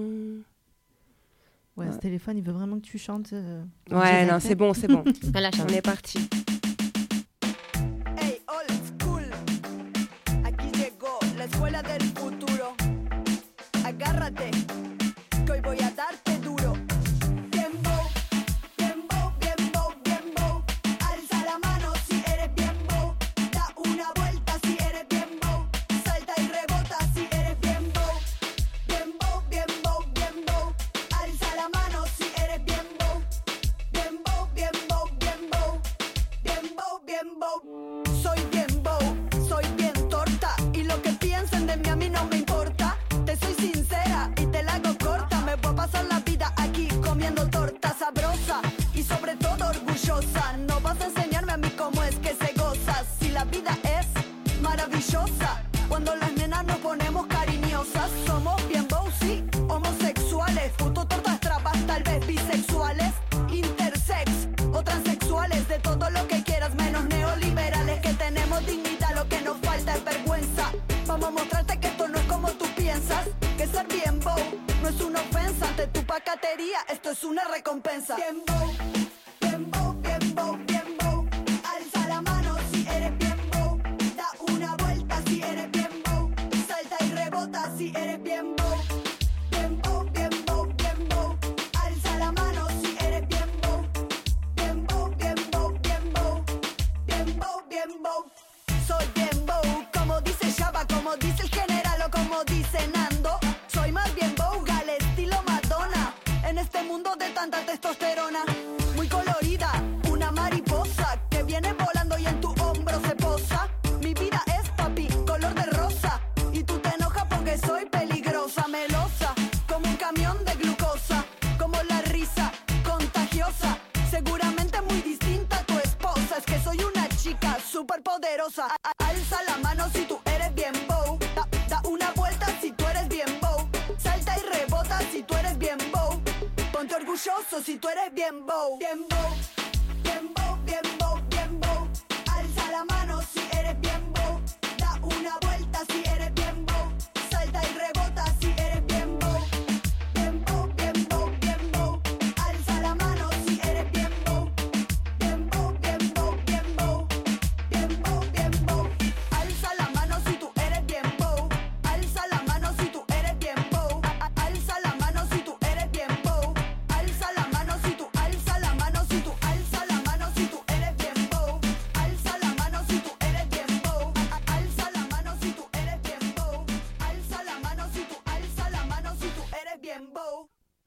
Ouais, ce téléphone, il veut vraiment que tu chantes. euh, Ouais, J non, Z. c'est bon, c'est bon. Voilà, On est parti. Hey, old school. Aquí llegó la escuela del futuro. Agárrate, que hoy voy a darte duro. Bien bow, bien bow, bien bow, bien bow. Alza la mano si eres bien bow. Da una vuelta si eres bien bow. Salta y rebota si eres bien bow. Bien bow, bien bow, bien bow. Alza la mano si eres bien bow. Bien bow, bien bow, bien bow. Bien bow, bien bow. Soy bien bow, soy bien torta. Y lo que piensen de mí a mí no me importa. Te soy sincera y te la hago corta. Me voy a pasar la vida aquí comiendo torta sabrosa y sobre todo orgullosa. No vas a enseñarme a mí cómo es que se goza. Si la vida es maravillosa, cuando las nenas nos ponemos cariñosas. Somos bien bow, sí, homosexuales, puto tortas trapas, tal vez bisexuales, intersex o transexuales, de todo lo que quieras menos neoliberales, que tenemos dignidad, lo que nos falta es vergüenza. Vamos a mostrarte que esto no es como tú piensas, que ser bien bow no es una ofensa, ante tu pacatería esto es una recompensa. Bien bow, bien bow, bien bow, bien bow. Alza la mano si eres bien bow. Da una vuelta si eres bien bow. Salta y rebota si eres bien bow. Bien bow, bien bow, bien bow. Alza la mano si eres bien bow. Bien bow, bien bow, bien bow. Bien bow, bien bow. Soy bien bow, como dice Shaba, como dice el general o como dice Nando. Soy más bien bow, gal estilo Madonna. En este mundo de tanta testosterona, muy colorida, una mariposa que viene volando y en tu hombro se posa. Mi vida es papi, color de rosa. Y tú te enojas porque soy peligrosa, melosa, como un camión de glucosa, como la risa contagiosa. Seguramente muy distinta a tu esposa. Es que soy una chica súper poderosa. A- a- Alza la mano si tú eres bien bow. Da, da una vuelta si tú eres bien bow. Salta y rebota si tú eres bien bow. Ponte orgulloso si tú eres bien bow. Bien bow, bien bow, bien bow, bien bow. Alza la mano si eres bien bow. Da una vuelta si eres bien bow. Salta y rebota si eres bien bow. Bien bow, bien bow, bien bow. Alza la mano si eres bien bow. Bien bow, bien bow, bien bow. Bien bow, bien bow. Alza la mano si tú eres bien bow. Alza la mano si tú eres bien bow. A- a- Alza la mano si tú eres bien bow. Alza la mano si tú, alza la mano si tú, alza la mano si tú eres bien bow. Alza la mano si tú eres bien bow. A- a- Alza la mano si tú eres bien bow. Alza la mano si tú, alza la mano si tú eres bien bow.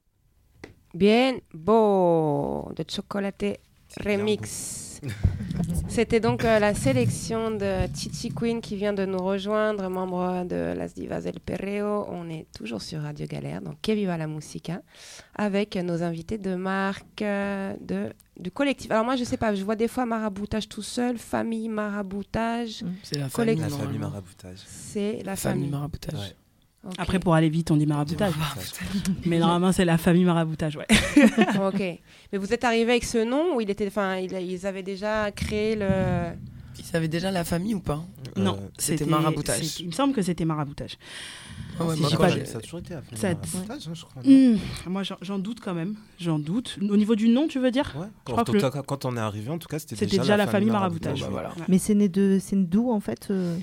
Bien Beau de Chocolatey Remix. C'était donc euh, la sélection de Titi Queen qui vient de nous rejoindre, membre de Las Divas del Perreo. On est toujours sur Radio Galère, donc Que Viva la Musica, avec nos invités de marque euh, de, du collectif. Alors moi, je sais pas, je vois des fois maraboutage tout seul, famille maraboutage. C'est la famille, collectif. La famille normalement. maraboutage. C'est la Famille famille. maraboutage. Ouais. Ok. Après, pour aller vite, on dit maraboutage. Mais normalement, c'est la famille maraboutage, ouais. Ok. Mais vous êtes arrivé avec ce nom ou il était, enfin, il- ils avaient déjà créé le. Ils avaient déjà la famille ou pas Non, c'était maraboutage. c'était- Il me semble que c'était maraboutage. Ah ouais, Si moi, j'ai quand pas j'ai- de- Ça a toujours été la famille Ça- maraboutage, hein, je crois. non Mmh, moi, j'en- j'en doute quand même. J'en doute. Au niveau du nom, tu veux dire Ouais. Je crois Quand, que le- quand- quand on est arrivé, en tout cas, c'était C'était déjà, déjà la famille maraboutage. Bah, voilà. Ouais. Mais c'est né de, c'est d'où en fait euh,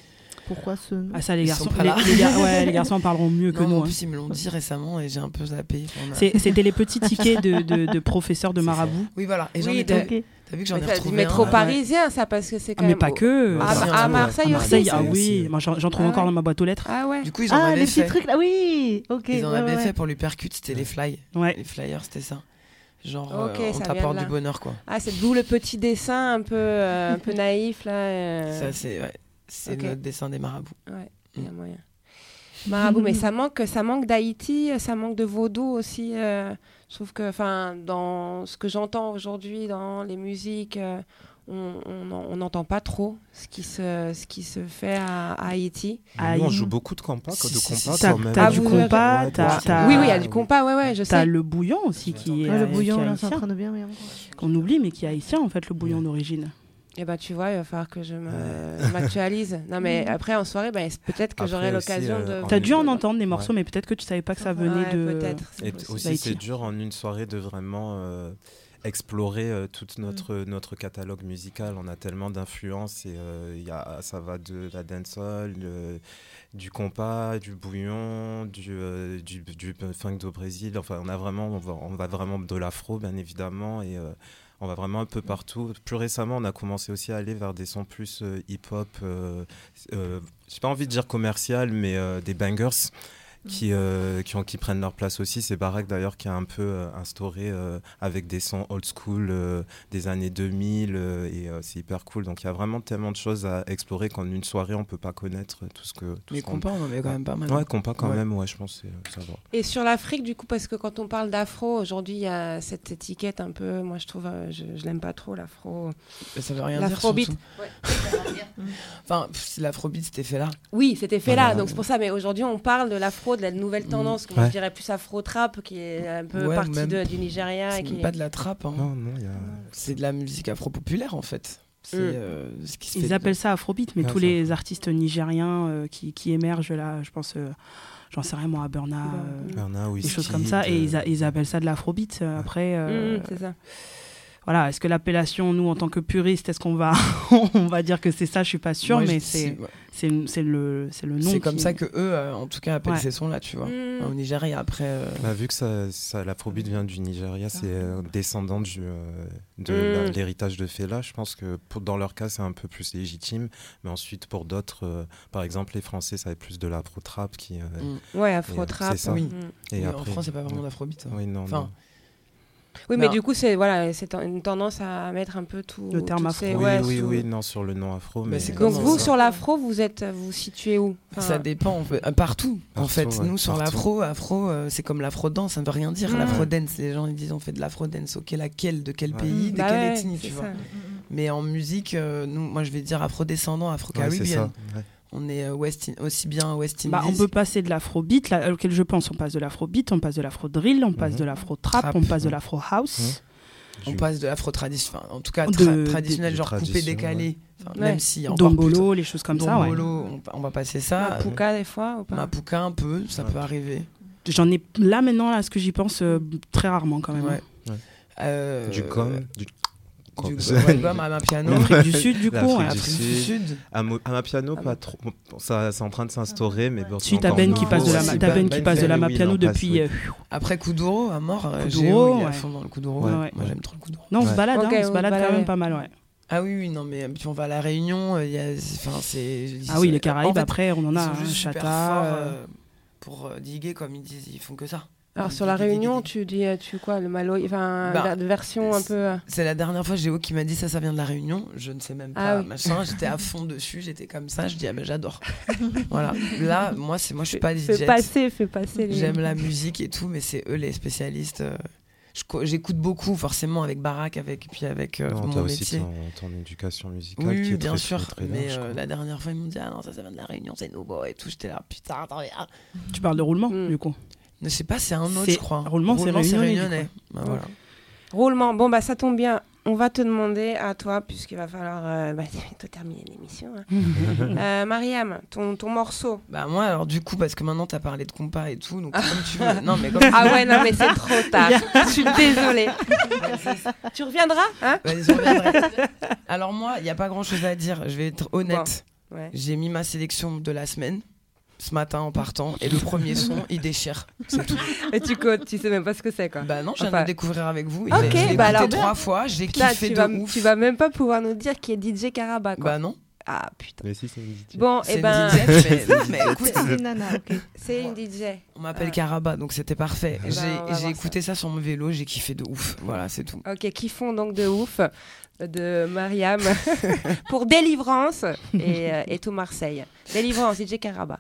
Pourquoi ce nom? Ah ça, les Ils garçons, sont pas les, là. les gar- ouais, les garçons en parleront mieux que Non, nous. en hein. plus, ils me l'ont dit récemment et j'ai un peu zappé. On a- C'est- C'était les petits tickets de, de, de professeurs de C'est ça. marabout. Oui, voilà. Et j'en Oui, ai de- t'as- T'as vu que j'en ai Mais t'as du retrouvé métro un, parisien, ça, parce que c'est Ah, quand mais même. pas que. À, aussi, à hein, Marseille À aussi. Marseille, ça ah aussi. oui, moi j'en j'en trouve Ah encore ouais. dans ma boîte aux lettres. Ah ouais. Du coup, ils en Ah, avaient les petits fait. trucs là, oui. Ok. Ils en ouais, avaient ouais, fait ouais. pour l'Hypercute, c'était les fly. Ouais. Les flyers, c'était ça. Genre, Ok, euh, on ça vient t'apporte de là. du bonheur, quoi. Ah, c'est d'où le petit dessin un peu, euh, un peu naïf, là. euh. Ça, c'est ouais, c'est Ok. notre dessin des marabouts. Ouais, il y a Mm. moyen. Marabout, mais ça manque, ça manque d'Haïti, ça manque de vaudou aussi. euh, je trouve que, enfin, dans ce que j'entends aujourd'hui dans les musiques, euh, on on n'entend pas trop ce qui se, ce qui se fait à, à Haïti. Mais nous, on joue beaucoup de compas, de Si, si, compas si, T'as quand même. t'as Ah, du vous- compas, ouais, t'as- ouais. t'as- Oui, oui, il y a du compas, ouais, ouais, je T'as sais. le bouillon aussi qui est, Ouais, le euh, bouillon, qui est là, c'est en haïtien. train de bien. bien. Qu'on oublie, mais qui est haïtien en fait, le bouillon d'origine. Eh ben, tu vois, il va falloir que je me- m'actualise. Non, mais après, en soirée, ben, c'est- peut-être que Après j'aurai aussi, l'occasion euh, de... en T'as dû en Ouais. entendre des morceaux, mais peut-être que tu savais pas que ça venait Ouais, de. peut-être. c'est Et possible. aussi, d'Haïti. c'est dur en une soirée de vraiment euh, explorer euh, tout notre, notre catalogue musical. On a tellement d'influences et euh, y a, ça va de la dancehall, euh, du compas, du bouillon, du, euh, du, du funk au Brésil. Enfin, on a vraiment, on va, on va vraiment de l'afro, bien évidemment, et euh, on va vraiment un peu partout. Plus récemment, on a commencé aussi à aller vers des sons plus euh, hip-hop. Euh, euh, j'ai pas envie de dire commercial, mais euh, des bangers. Qui, euh, qui, ont, qui prennent leur place aussi. C'est Barak d'ailleurs qui a un peu euh, instauré euh, avec des sons old school euh, des années deux mille euh, et euh, c'est hyper cool. Donc il y a vraiment tellement de choses à explorer qu'en une soirée on peut pas connaître tout ce que. Tout Mais ce qu'on- compas, on en avait quand même pas mal. Ouais, compas quand Ouais. même, ouais, je pense que c'est- ça va. Et sur l'Afrique, du coup, parce que quand on parle d'afro, aujourd'hui, il y a cette étiquette un peu, moi je trouve, euh, je, je l'aime pas trop, l'afro. Mais ça veut rien dire. L'afrobeat. surtout. Ouais. Enfin, pff, l'afrobeat, c'était fait là. Oui, c'était fait Ouais, là, ouais, donc ouais. c'est pour ça. Mais aujourd'hui, on parle de l'afro, de la nouvelle tendance, que moi Ouais. je dirais plus afro-trap, qui est un peu Ouais, partie même- de- du Nigeria. C'est et qui même est- pas de la trappe. Hein. Non, non, il y a. C'est de la musique afro-populaire, en fait. C'est Mm. euh, ce qui se fait. Ils appellent ça afrobeat, mais Ouais, tous c'est les artistes nigériens euh, qui, qui émergent là, je pense, euh, j'en sais rien moi, à Burna, Bah, euh, Burna, des Wizkid, choses comme ça, et euh, ils, a- ils appellent ça de l'afrobeat. Euh, Après, euh, Mm, c'est ça. voilà, est-ce que l'appellation, nous en tant que puristes, est-ce qu'on va, on va dire que c'est ça? Je suis pas sûre, Moi, mais je- c'est ouais. c'est c'est le c'est le nom. C'est comme qui- ça que eux, euh, en tout cas, appellent Ouais. ces sons-là, tu vois. Mm. Au Nigeria, après. euh, Bah, vu que ça, ça, l'afrobeat vient du Nigeria, c'est euh, descendant du, euh, de Mm. la- l'héritage de Fela. Je pense que pour, dans leur cas, c'est un peu plus légitime. Mais ensuite, pour d'autres, euh, par exemple, les Français, ça va être plus de l'afro-trap. Qui, euh, mm. Ouais, et, euh, afro-trap. c'est ça. Oui. Mm. Et Mais en après- France, c'est pas vraiment d'afrobeat. hein. Oui, non, Enfin, non. Oui, mais Non. du coup, c'est voilà, c'est une tendance à mettre un peu tout. Le terme toutes afro. ces- Oui, ouais, oui, sous- oui, non, sur le nom afro. Mais Mais c'est Donc Comment vous, ça sur l'afro, vous êtes, vous situez où? Enfin, ça dépend, en fait. Euh, partout, en Partout, fait. ouais, Nous, sur partout. l'afro, afro, euh, c'est comme l'afro-dance, ça ne veut rien dire. Mm. L'afro-dance, les gens ils disent on fait de l'afro-dance. Ok, laquelle? De quel Ouais. pays? De Bah quelle ouais, ethnie, c'est tu ça. vois. Mais en musique, euh, nous, moi, je vais dire afro-descendant, Ouais, c'est afro-caribbean. ça. Ouais. On est euh, West In- aussi bien West Indies. Bah, on peut passer de l'afrobeat, là, auquel je pense, on passe de l'afrobeat, on passe de l'afro-drill, on passe Mhm. de l'afro-trap, Trap. on passe de Mhm. l'afro-house. On Du- passe de l'afro-tradition, enfin, en tout cas De- tra- de- traditionnel, de genre coupé, tradition, décalé. Enfin, Ouais. Même si encore plus- Dombolo, les choses comme ça, ouais. Dombolo, on, on va passer ça. Mapuka, des fois, ou pas? Mapuka un peu, ça Ouais. peut arriver. J'en ai là maintenant, là, ce que j'y pense, euh, très rarement quand même. Ouais. Euh, Du com, du Du ouais, gomme à ma piano. L'Afrique du Sud, du coup. L'Afrique ouais. du L'Afrique du Sud. Sud. À, mo- à ma piano, pas trop. Bon, ça, c'est en train de s'instaurer, mais bon, c'est Si, t'as encore Ben qui nouveau. passe de la, Ouais, t'as Ben Ben qui passe de la oui, Mapiano non, passe, depuis. oui. euh, Après Kuduro, à mort, euh, Kuduro, Géo, il est à ouais. fond dans le Kuduro. Ouais, Moi, ouais. j'aime trop le Kuduro. Non, on se Ouais. balade, hein, Ok, on se on balade se quand balade. même pas mal, ouais. Ah oui, oui, non, mais puis on va à La Réunion, il y a, enfin, c'est... Ah oui, les en Caraïbes, fait, après, on en ils a sont un juste super Chata. forts, euh, euh, pour euh, diguer, comme ils disent, ils font que ça. Alors Ils sur la diguent, diguent, Réunion, diguent. tu dis, euh, tu quoi, le malo, enfin, Bah, la version un peu. euh, C'est la dernière fois Géo qui m'a dit ça, ça vient de La Réunion. Je ne sais même Ah pas, oui. machin. J'étais à fond dessus, j'étais comme ça. Je dis ah ben j'adore. Voilà. Là, moi c'est moi je suis pas Fais D J. passer, fais passer. les- J'aime la musique et tout, mais c'est eux les spécialistes. euh, je co- J'écoute beaucoup forcément avec Barak, avec puis avec euh, Non, t'as mon aussi métier. ton, ton éducation musicale Oui, qui est bien très, sûr. très, très mais large, euh, quoi. la dernière fois ils m'ont dit ah non ça ça vient de La Réunion, c'est nouveau et tout. J'étais là putain attends ah. Tu parles de roulement, Mm. du coup. Je sais pas, c'est un autre C'est- je crois. Roulement, c'est réunionnais, Bah, voilà. Roulement. Bon, bah ça tombe bien. On va te demander à toi, puisqu'il va falloir euh, bah, bientôt terminer l'émission. hein. Euh, Mariam, ton, ton morceau. Bah moi alors du coup parce que maintenant t'as parlé de compas et tout donc comme tu veux. Non mais comme Ah ouais, non, mais c'est trop tard. Je suis désolée. Tu reviendras, hein? Vas-y, je reviendrai. Alors moi, il n'y a pas grand-chose à dire. Je vais être honnête. Ouais. J'ai mis ma sélection de la semaine ce matin en partant et le premier son il déchire, c'est tout. Et tu codes, tu sais même pas ce que c'est quoi. Bah non, je viens Enfin... de le découvrir avec vous. Ok, je l'ai bah écouté alors trois fois, j'ai Putain, kiffé tu de vas, ouf. Tu vas même pas pouvoir nous dire qui est D J Caraba quoi. Bah non. Ah putain. Mais si, c'est une D J. Bon, C'est et ben. une D J, mais, mais écoute, C'est une nana, ok. C'est une D J. on m'appelle Ah. Caraba, donc c'était parfait. Eh ben, j'ai on va j'ai voir écouté ça. sur mon vélo, j'ai kiffé de ouf. Voilà, c'est tout. Ok, qui font donc de ouf de Mariam pour Délivrance et, euh, et tout Marseille. Délivrance, D J Caraba.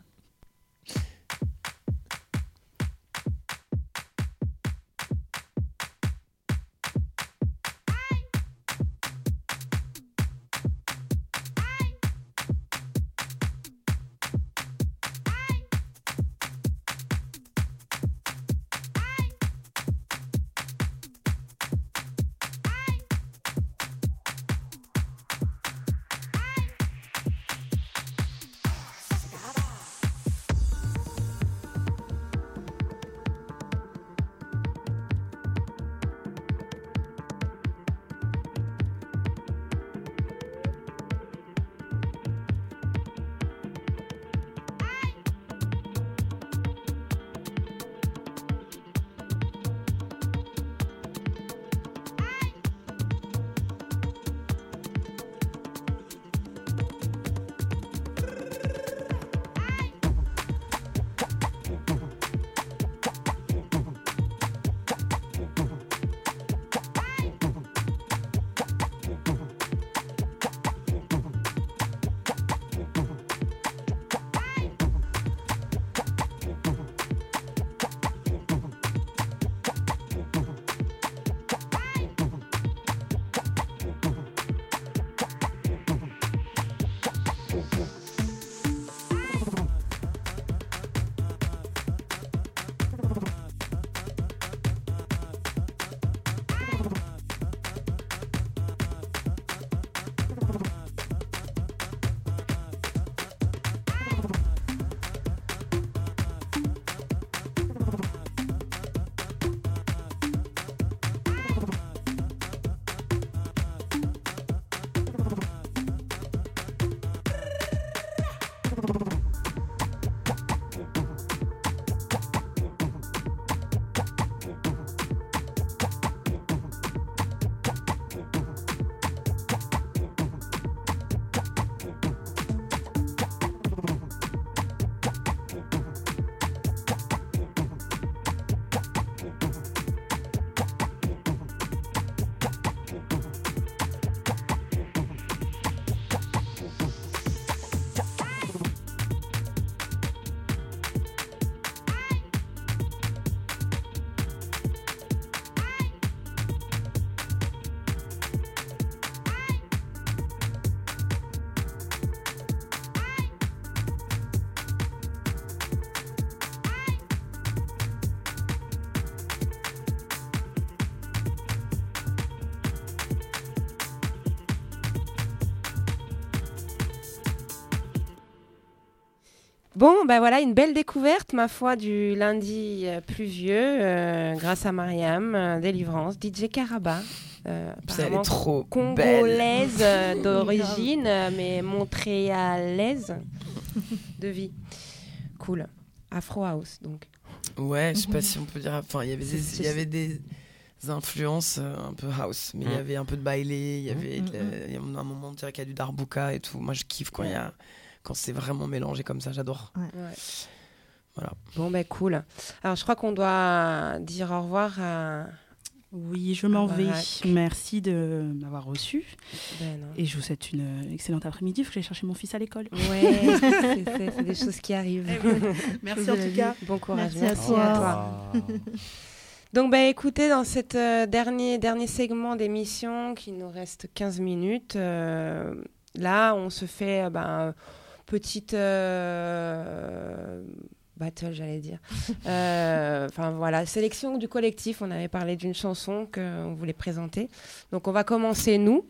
Bon, ben voilà, une belle découverte, ma foi, du lundi euh, pluvieux, euh, grâce à Mariam, euh, Délivrance, D J Caraba. Euh, Elle est trop congolaise euh, d'origine, euh, mais montréalaise de vie. Cool. Afro House, donc. Ouais, je sais pas si on peut dire. Enfin, il y avait des, C'est- il y avait des influences euh, un peu house, mais il y Mm. avait un peu de bailé, il y avait Mm, de la- il y a un moment on dirait qu'il y a du darbuka et tout. Moi, je kiffe quand il y a quand c'est vraiment mélangé comme ça, j'adore. Ouais. Voilà. Bon, ben cool. Alors, je crois qu'on doit dire au revoir à. Oui, je m'en vais. Barack. Merci de m'avoir reçu. Ben non. Et je vous souhaite une euh, excellente après-midi. Il faut que j'aille chercher mon fils à l'école. Ouais, c'est- c'est c'est des choses qui arrivent. Merci en tout cas. Bon courage. Merci à Merci toi. à toi. Donc, bah, écoutez, dans ce euh, dernier, dernier segment d'émission, qui nous reste quinze minutes, euh, là, on se fait euh, bah, petite euh, battle, j'allais dire. Euh, Enfin, voilà, sélection du collectif. On avait parlé d'une chanson qu'on voulait présenter. Donc, on va commencer, nous.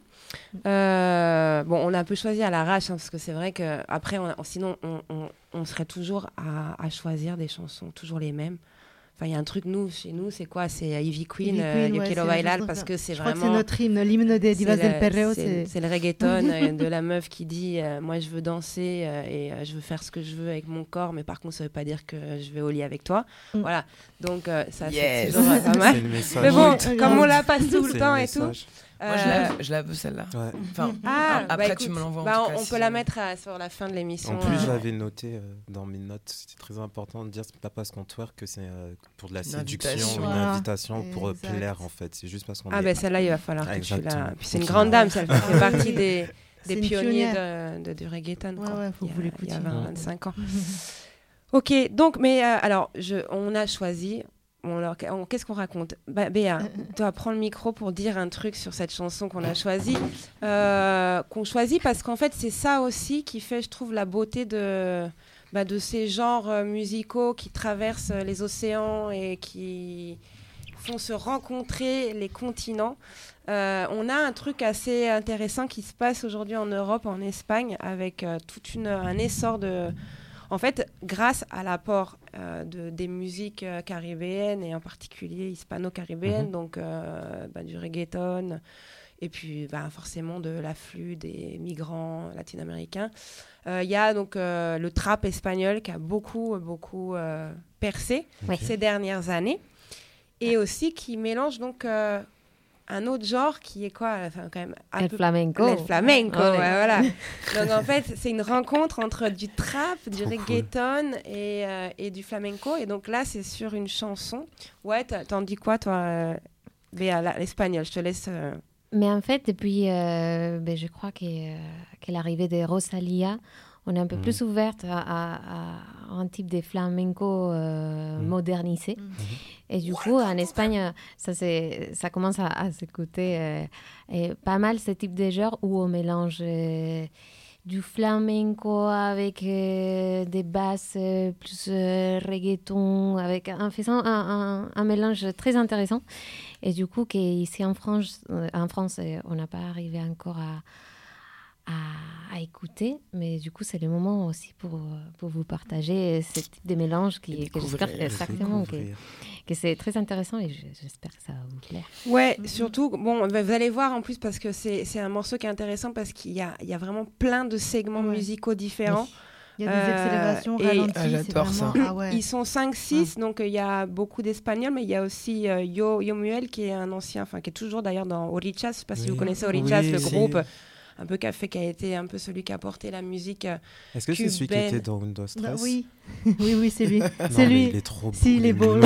Euh, bon, on a un peu choisi à l'arrache, hein, parce que c'est vrai qu'après, on, on- sinon, on, on- on serait toujours à, à choisir des chansons, toujours les mêmes. Enfin, il y a un truc, nous, chez nous, c'est quoi? C'est Ivy Queen, Ivy euh, Queen, Yo ouais, Quiero c'est la Bailar, chanson parce ça. que c'est Je crois vraiment... que c'est notre hymne, l'hymne des Divas c'est del la- Perreo. c'est- C'est C'est le reggaeton euh, de la meuf qui dit euh, moi, je veux danser euh, et euh, je veux faire ce que je veux avec mon corps, mais par contre, ça veut pas dire que je vais au lit avec toi. Mm. Voilà. Donc, euh, ça, Yes. c'est toujours euh, pas mal. C'est le message. Mais bon, Oui. comme on la passe tout C'est le le temps et tout... message. Moi, je euh, la, je la veux celle-là. Ouais. Enfin, Ah, après, bah, tu écoute, me l'envoies. en bah, tout on, cas, on si peut la jamais. mettre euh, sur la fin de l'émission. En plus, euh, je l'avais noté euh, dans mes notes. C'était très important de dire c'est pas parce qu'on twerk que c'est euh, pour de la Une séduction, invitation. une Voilà. invitation pour euh, Exact. plaire en fait. C'est juste parce qu'on Ah, est. ben celle-là, il va falloir que tu la. Exactement. Puis c'est une Continue. grande dame, ça fait Ah, partie oui. des, C'est des une pionniers pionnière. de, de- du reggaeton. Ouais, quoi. ouais, faut il y que vous a, il y a l'écoutiez. vingt, vingt-cinq ans. Ok, donc, mais euh, alors, je, on a choisi. On leur- on- Qu'est-ce qu'on raconte? Bah, Béa, toi, prends le micro pour dire un truc sur cette chanson qu'on a choisie. Euh, qu'on choisit parce qu'en fait, c'est ça aussi qui fait, je trouve, la beauté de, bah, de ces genres euh, musicaux qui traversent euh, les océans et qui font se rencontrer les continents. Euh, on a un truc assez intéressant qui se passe aujourd'hui en Europe, en Espagne, avec euh, tout une, un essor de... En fait, grâce à l'apport euh, de, des musiques euh, caribéennes, et en particulier hispano-caribéennes, Mhm. donc euh, bah, du reggaeton, et puis bah, forcément de l'afflux des migrants latino-américains. Euh, Il y a donc euh, le trap espagnol qui a beaucoup, beaucoup euh, percé Oui. ces dernières années, et aussi qui mélange donc... euh, un autre genre qui est quoi enfin, quand même un El peu- flamenco. Le flamenco, Ouais. ouais, voilà. Donc en fait, c'est une rencontre entre du trap, du Trop reggaeton et, euh, et du flamenco. Et donc là, c'est sur une chanson. Ouais, t'as- t'en dis quoi, toi, euh, Béa, là, l'espagnol? Je te laisse. euh, Mais en fait, depuis, euh, ben, je crois que, euh, que l'arrivée de Rosalia, on est un peu Mhm. plus ouverte à, à- à un type de flamenco euh, Mhm. modernisé. Et du coup, en Espagne, ça, c'est- ça commence à, à s'écouter euh, et pas mal ce type de genre où on mélange euh, du flamenco avec euh, des basses euh, plus euh, reggaeton, avec, en faisant un, un- un mélange très intéressant. Et du coup, qu'ici en France, euh, en France euh, on n'a pas arrivé encore à, à, à écouter, mais du coup, c'est le moment aussi pour, euh, pour vous partager ce type de mélange qui, que j'espère découvrir, exactement que, Découvrir. que c'est très intéressant et je- j'espère que ça va vous plaire. Ouais, surtout, bon, bah, vous allez voir en plus parce que c'est c'est un morceau qui est intéressant parce qu'il y a, il y a vraiment plein de segments Ouais. musicaux différents. Il y a des Euh, accélérations, et- ralenties. Ah, j'adore c'est ça. vraiment- Ah ouais. Ils sont cinq six, donc euh, il y a beaucoup d'Espagnols, mais il y a aussi euh, Yo, Yo Muel, qui est un ancien, enfin qui est toujours d'ailleurs dans Orichas. Je ne sais pas si Oui. vous connaissez Orichas, Oui, le si. groupe un peu café qui a été un peu celui qui a porté la musique. euh, Est-ce que c'est celui qui cubaine. était dans Windows Bah, Stress? oui. oui, oui, c'est lui. Non, c'est mais lui. il est trop beau. Si, il est beau. mignon.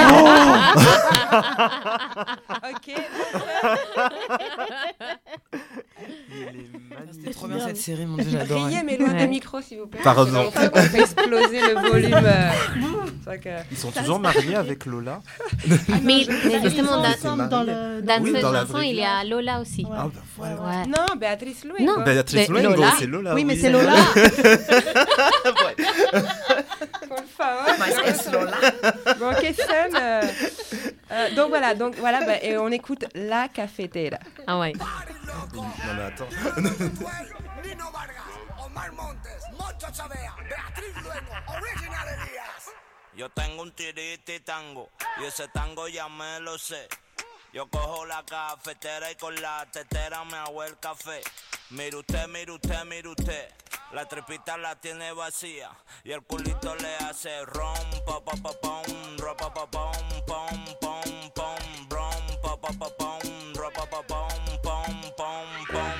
Ok. C'était trop bien cette série, mon dieu, j'adore. Riez, mais loin Ouais. des micros, s'il vous plaît. Pardon. Sinon, On fait, on fait exploser le volume. euh, c'est vrai que- Ils sont toujours mariés avec Lola. Mais, mais Ils justement, sont dans, ensemble dans le. dans Oui, cette dans la chanson, vraie il vie. y a Lola aussi. Ouais. Ah, bah, voilà. Ouais. Non, Béatrice Luengo. Non. Béatrice Mais Luengo, Lola. c'est Lola. Oui, mais c'est Lola. Por favor. Bon, question. euh, euh, donc voilà, donc voilà, bah, et on écoute La Cafetera. Ah ouais. Non mais attends. Nino Vargas, Omar Montes, Moncho Chavea, Beatriz Luengo, Original Elías. Yo tengo un tiriti tango y ese tango ya me lo sé. Yo cojo la cafetera y con la tetera me hago el café. Mire usted, mire usted, mire usted. La tripita la tiene vacía y el culito le hace rom, pa pa pa pom, ro pa pa pom, pom pom pom, rom, pa pa pa pom, ro pa pa pom, pom pom pom.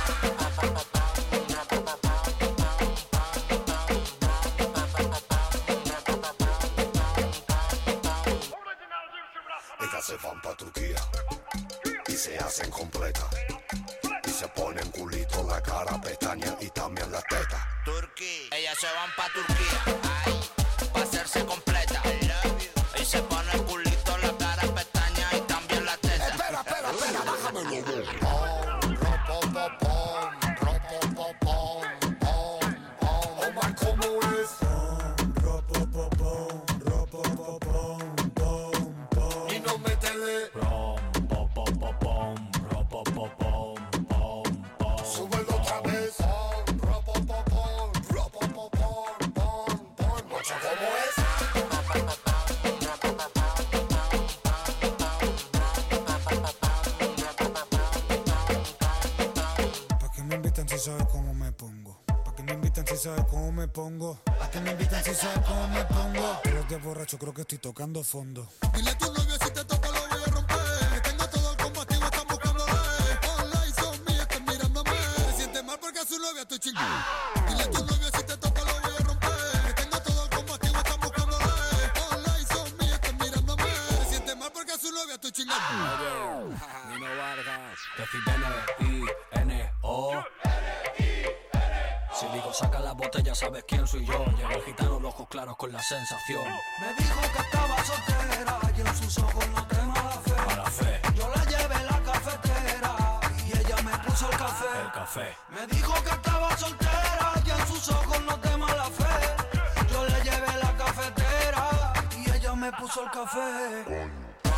Ellas se van pa' Turquía y se hacen completa. Y se ponen culito, la cara, pestaña y también las tetas. Turquía, ellas se van pa' Turquía, ay, pa' hacerse completa. I love you. Y se pone el culito, la cara, pestaña y también la teta. Espera, espera, espera, bájamelo. Pom, ro, pom, pom, pom, ro, pom, pom, pom, pom, pom. Omar, ¿cómo es? Pom, ro, pom, pom, pom, ro, pom, pom, pom, pom, pom. Y no métele. Pom, pom, pom, pom, pom, ro, pom, pom, pom, pom, pom. Súbelo otra vez. Pom, ro, pom, pom, pom, ro, pom, pom, pom, pom, pom. sabes cómo me pongo. A que me invitan si sabes cómo me pongo. Pero de borracho creo que estoy tocando fondo. Dile a tu novio si te toca lo voy a romper. Que tengo todo el combativo, están buscando la online son mías, están mirándome. Se siente mal porque a su novia estoy chingando. Dile a tu novio si te toca lo voy a romper. Que tengo todo el combativo, están buscando la online son mías, están mirándome. Se siente mal porque a su novia estoy chingando. Nino Vargas, T F I N I N O. Si digo saca la botella sabes quién soy yo. Llega el gitano, los ojos claros con la sensación. Me dijo que estaba soltera y en sus ojos no te mala fe. Mala fe. Yo la llevé a la cafetera y ella me puso el café. El café. Me dijo que estaba soltera y en sus ojos no te mala fe. Yo le llevé a la cafetera y ella me puso el café.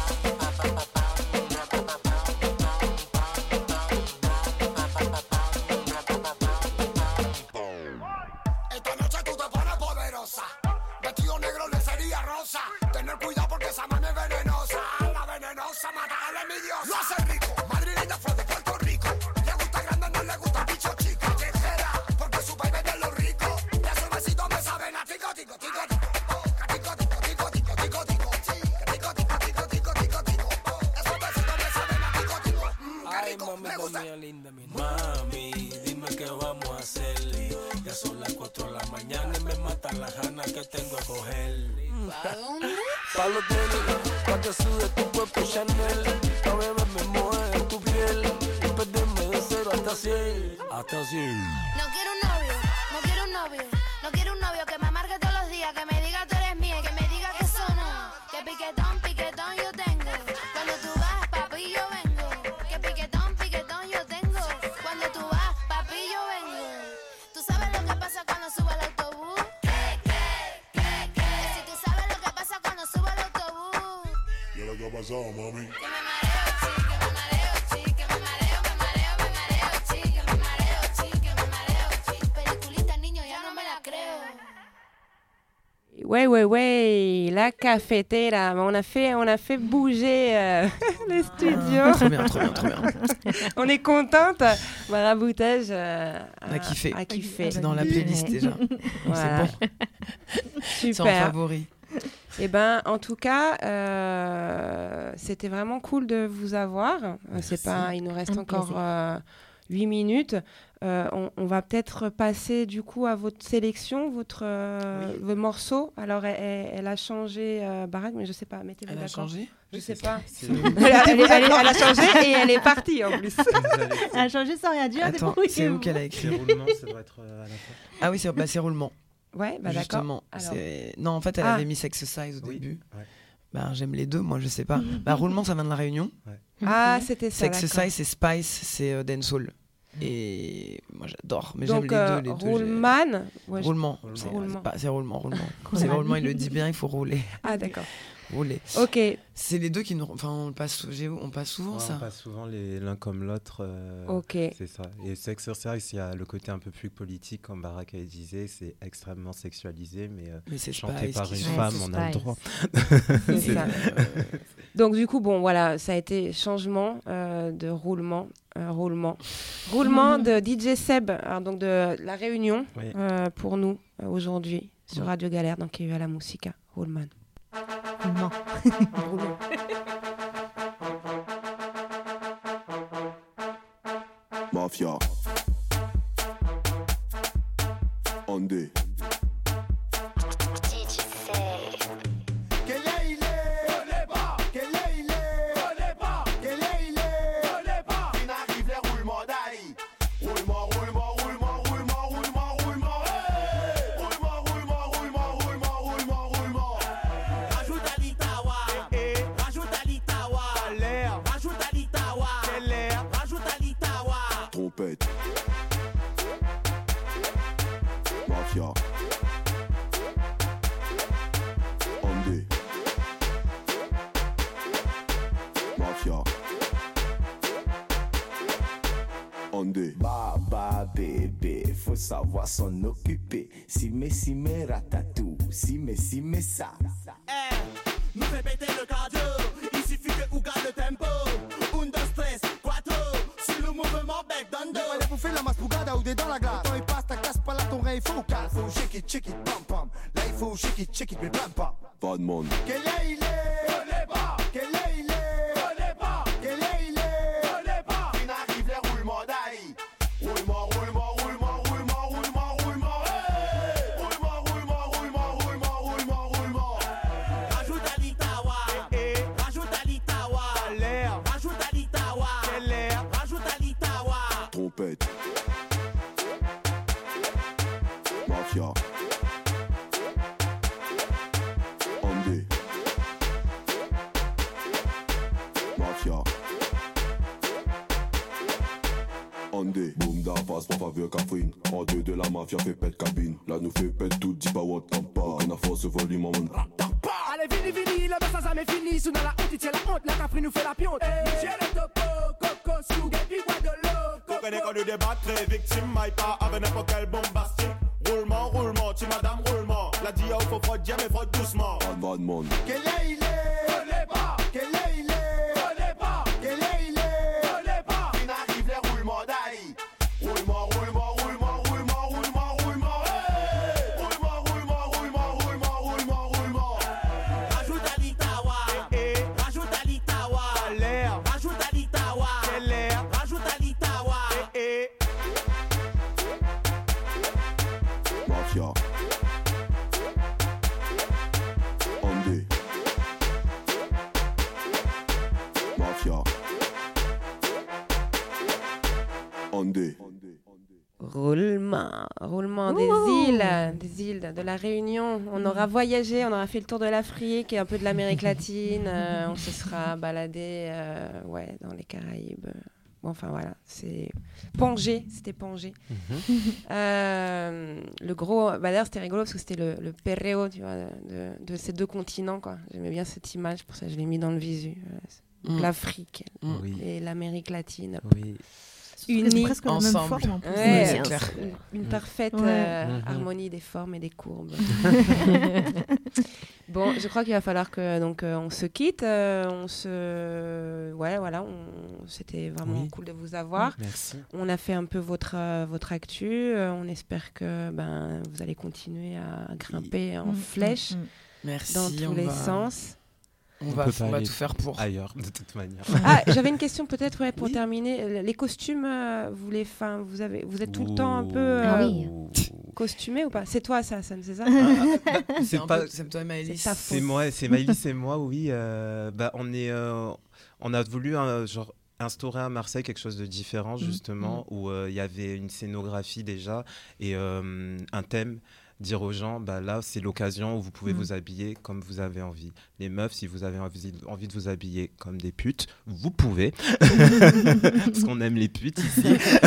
Vestido negro le sería rosa. Tener cuidado porque esa mano es venenosa. La venenosa mata a la envidiosa. Lo hace rico, madrileña fue de Puerto Rico. Le gusta grande, no le gusta bicho chico. Callejera, porque su país es de los ricos. Y a su besito me saben a tico, tico, tico, tico. Tico, tico, tico, tico, tico, tico. Tico, tico, tico, tico, tico, tico. Esos besitos me saben a tico, tico. Qué rico, me gusta. Linda, mi mami, dime qué vamos a hacer. Ya son las cuatro de la mañana y me matan las ganas que tengo a coger. ¿Para dónde? Pa' los tenis, pa' que sude tu cuerpo Chanel. Pa' beber me mueve tu piel y perderme de cero hasta cien. Hasta cien. No quiero un novio, no quiero un novio. No quiero un novio que me amargue todos los días. Que me diga tú eres mía y que me diga que eso no. Que piquetón, piquetón yo tengo. Cuando tú vas, papi, yo vengo. Que piquetón, piquetón yo tengo. Cuando tú vas, papi, yo vengo. ¿Tú sabes lo que pasa cuando subo al autobús? ¿Qué ha pasado, mami? Que me mareo, chi, que me mareo, chi, que me mareo, me mareo, me mareo, chi, que me mareo, chi, que me mareo, chi. Peliculita, niño, ya no me la creo. Ouais, ouais, ouais, la cafetera. On a fait, on a fait bouger euh, les studios. Trop bien, trop bien, trop bien. On est contente. Maraboutage euh, On a kiffé. a kiffé. C'est dans la playlist déjà. Voilà. C'est bon. Super. C'est en favori. Eh ben, en tout cas, euh, c'était vraiment cool de vous avoir. Euh, C'est pas, il nous reste Un encore euh, huit minutes. Euh, on, on va peut-être passer du coup à votre sélection, votre euh, vos morceaux. Alors, elle, elle- elle a changé euh, Barack, mais je sais pas. Mettez-vous Elle a d'accord. changé Je Oui, sais c'est pas. ça. C'est- elle, a, elle est- elle est- elle a changé et elle est partie en plus. Elle a changé sans rien dire. Attends, c'est où qu'elle a écrit C'est roulement, ça doit être euh, à la fin. Ah oui, c'est bah, c'est roulement. Ouais, bah d'accord. Justement. Alors- c'est- Non, en fait, elle Ah. avait mis Sexercise au Oui, début. ouais. Bah, j'aime les deux, moi, je sais pas. Bah, roulement, ça vient de la Réunion. Ah, c'était ça. d'accord. Sexercise, c'est Spice, c'est euh, dancehall. Et moi, j'adore. Mais j'aime Donc, les euh, deux. Les deux Rouleman. j'ai- Ouais, je- Roulement. Roulement. C'est Roulement. c'est pas- c'est roulement, roulement. C'est roulement, il le dit bien, il faut rouler. Ah, d'accord. Rouler. Ok. C'est les deux qui nous. Enfin, on passe, Géo, on passe souvent Ouais, ça. on passe souvent les- l'un comme l'autre. euh, Ok. C'est ça. Et Sexercise, il y a le côté un peu plus politique, comme Barack elle disait, c'est extrêmement sexualisé, mais, euh, Mais c'est chanté Spice par qui une chante. femme, Ouais, on a le c'est droit. C'est C'est- ça. Donc du coup, bon, voilà, ça a été changement euh, de roulement, euh, roulement, roulement de D J Seb, alors, donc de la Réunion Oui. euh, pour nous euh, aujourd'hui sur Radio Galère, donc il y a eu à la Musica, Roulement. Roulement. Roulement. Mafia. Andé. Quel est il est? Connais pas. Quel est il est? Connais pas. Quel est il est? Connais pas. Il arrive les roulements d'ail. Roulement, roulement, roulement, roulement, roulement, roulement. Hey! Roulement, roulement, roulement, roulement, roulement, roulement. Rajoute à l'Itawa. Rajoute à l'Itawa. L'air. Rajoute à l'Itawa. Quel air? Rajoute à l'Itawa. Trompette. Mafia. Andé. Mafia. Andé. Baba bébé, faut savoir s'en occuper. Si mais si mais ratatou, si mais si mais ça. Eh, nous fait péter le cardio. Il suffit que Ouga le tempo. Un, dos, tres, cuatro. Sur le mouvement bec d'ando. Allez bouffer la masse bougada ou Saoudé dans la glace. Quand il passe, ta casse pas là, ton rêve focal. Faut shake it, shake it, pam pam. Là il faut shake it, shake it, mais blâme pas. Pas de monde. Quel est il est? Connais pas. Quel est il est? Connais pas. Quel est il est? Connais pas. Il arrive les roulements d'ail. Roulement, roulement, roulement, roulement, roulement, roulement. Hey. Roulement, roulement, roulement, roulement, roulement, roulement. Rajoute à l'Itawa, rajoute à l'Itawa, l'air, rajoute à l'Itawa, quel air, rajoute à l'Itawa. Trompette. Mafia. Andé. Mafia. Andé. Boom da face, pas faveur cafrine. En deux de la mafia fait pète cabine. Là nous fait pète tout, dis pas what t'en pas. Aucune force volume en Allez, vini, vini, le message jamais fini. Sous dans la honte, il tient la honte, la cafrine nous fait la pionte. J'ai le topo, coco, scoop, et puis bois de l'eau. Coco, des connu des batteries, victime, maille pas avec n'importe quel bombastique. Roulement, roulement, tu madame, roulement. La dia, il faut frotter, mais frotte doucement. Bad bad man. Quel est il est? Connais pas. Quel est il est? Connais pas. Quel est il est? Connais pas. Il arrive les roulements d'ail. Roulement, roulement, roulement, roulement, roulement, roulement. Hey. Roulement, roulement, roulement, roulement, roulement, roulement. Rajoute à l'Itawa, rajoute à l'Itawa, l'air, rajoute à l'Itawa, quel air, rajoute à l'Itawa. Mafia. Andé. Mafia. Andé. Roulement, roulement des îles, des îles de la Réunion. On aura voyagé, on aura fait le tour de l'Afrique et un peu de l'Amérique latine. euh, on se sera baladé, euh, ouais, dans les Caraïbes. Bon, enfin voilà, c'est Pongé, c'était Pongé. Mhm. Euh, le gros, bah d'ailleurs c'était rigolo parce que c'était le, le perreo, tu vois, de, de ces deux continents, quoi. J'aimais bien cette image, pour ça je l'ai mis dans le visu. Euh, Mm. L'Afrique Mm. Oui. et l'Amérique latine. Oui. Unis presque la même ensemble. forme en plus. Ouais, c'est une- clair. Une, une Mm. parfaite Ouais. euh, Mhm. harmonie des formes et des courbes. Bon, je crois qu'il va falloir que donc euh, on se quitte, euh, on se, ouais, voilà, on... c'était vraiment Oui. cool de vous avoir. Merci. On a fait un peu votre euh, votre actu. euh, on espère que ben vous allez continuer à grimper en Mm, flèche mm, mm. Merci. dans tous on les va, sens. On, On va, peut pas on va aller tout faire pour. Ailleurs, de toute manière. Ah, j'avais une question peut-être ouais, pour Oui. terminer. Euh, Les costumes, euh, vous les, fin, vous avez, vous êtes tout le temps un peu euh, Ah oui. costumé ou pas? C'est toi ça, Sam, c'est ça? C'est C'est un pas. peu- c'est toi, Maëlys. C'est ta C'est faute. moi, c'est Maëlys et moi, oui. euh, bah, on est, euh, on a voulu euh, genre instaurer à Marseille quelque chose de différent justement, où euh, il y avait une scénographie déjà et euh, un thème. Dire aux gens, bah là c'est l'occasion où vous pouvez Mm. vous habiller comme vous avez envie. Les meufs, si vous avez envie, envie de vous habiller comme des putes, vous pouvez. Parce qu'on aime les putes ici.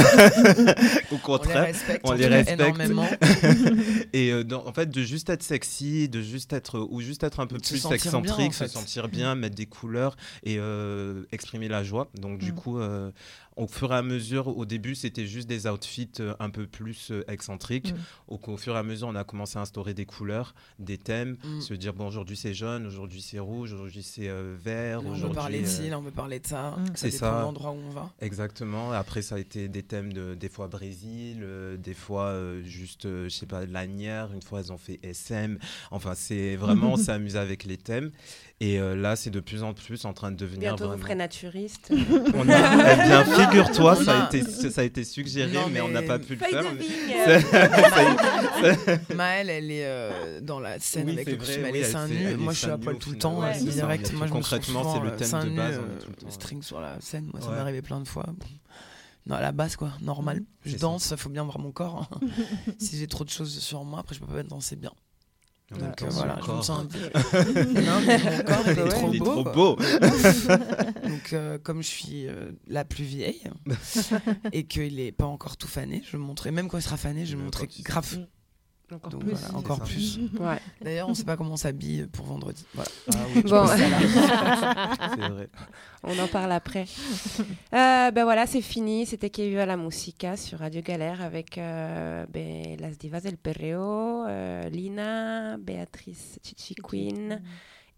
Au On les contraire, respecte, on en les tout cas, respecte. énormément. Et euh, dans- en fait, de juste être sexy, de juste être ou juste être un peu Se plus sentir bien, excentrique, en fait. se sentir bien, mettre des couleurs et euh, exprimer la joie. Donc du Mm. coup, euh, au fur et à mesure, au début, c'était juste des outfits euh, un peu plus euh, excentriques. Mm. Au, au fur et à mesure, on a commencé à instaurer des couleurs, des thèmes, Mm. se dire bon, aujourd'hui c'est jaune, aujourd'hui c'est rouge, aujourd'hui c'est euh, vert, Là, on veut aujourd'hui. parler de euh, ci, là, on veut parler de ça. Mm. Ça C'est dépend ça. de l'endroit où on va. Exactement. Après, ça a été des thèmes de des fois Brésil, euh, des fois euh, juste, euh, je sais pas, Lanière. Une fois, elles ont fait S M. Enfin, c'est vraiment, on s'est amusé avec les thèmes. Et euh, là, c'est de plus en plus en train de devenir Bientôt vous vraiment. ferez naturiste. On a, eh bien, figure-toi, On ça a- a été, ça a été suggéré, Non, mais, on n'a mais- pas pu le Feuille faire. de mais- vigne. Ça- ça- Maëlle, elle est euh, dans la scène Oui, avec c'est le vrai, costume, elle oui, est elle seins fait- nus. elle est Moi, je suis à seins poil nus tout au le temps, final. euh, Ouais, c'est ça, direct. mais Moi, je me sens concrètement, souvent, c'est le euh, thème seins de nus, base, on euh, est tout le temps, ouais. string sur la scène. Moi, ça Ouais. m'est arrivé plein de fois. Non, à la base, quoi, normal. Je C'est ça. danse, il faut bien voir mon corps. Si j'ai trop de choses sur moi, après, je peux pas danser bien. En même Donc temps, euh, son voilà, je me corps. sens un peu. Non, mais mon corps, il est Ouais, trop il est beau. trop quoi. beau. Donc, euh, comme je suis euh, la plus vieille et qu'il est pas encore tout fané, je vais me montrer. Même quand il sera fané, je vais Même me montrer quand il grave. Encore Donc plus. voilà, encore ça. plus. Ouais. D'ailleurs, on sait pas comment on s'habille pour vendredi. Voilà. Ah oui, tu Bon. peux- c'est vrai. On en parle après. Euh, ben voilà, c'est fini. C'était Que Viva la Musica sur Radio Galère avec euh, ben, Las Divas del Perreo, euh, Lina, Béatrice Chichi Queen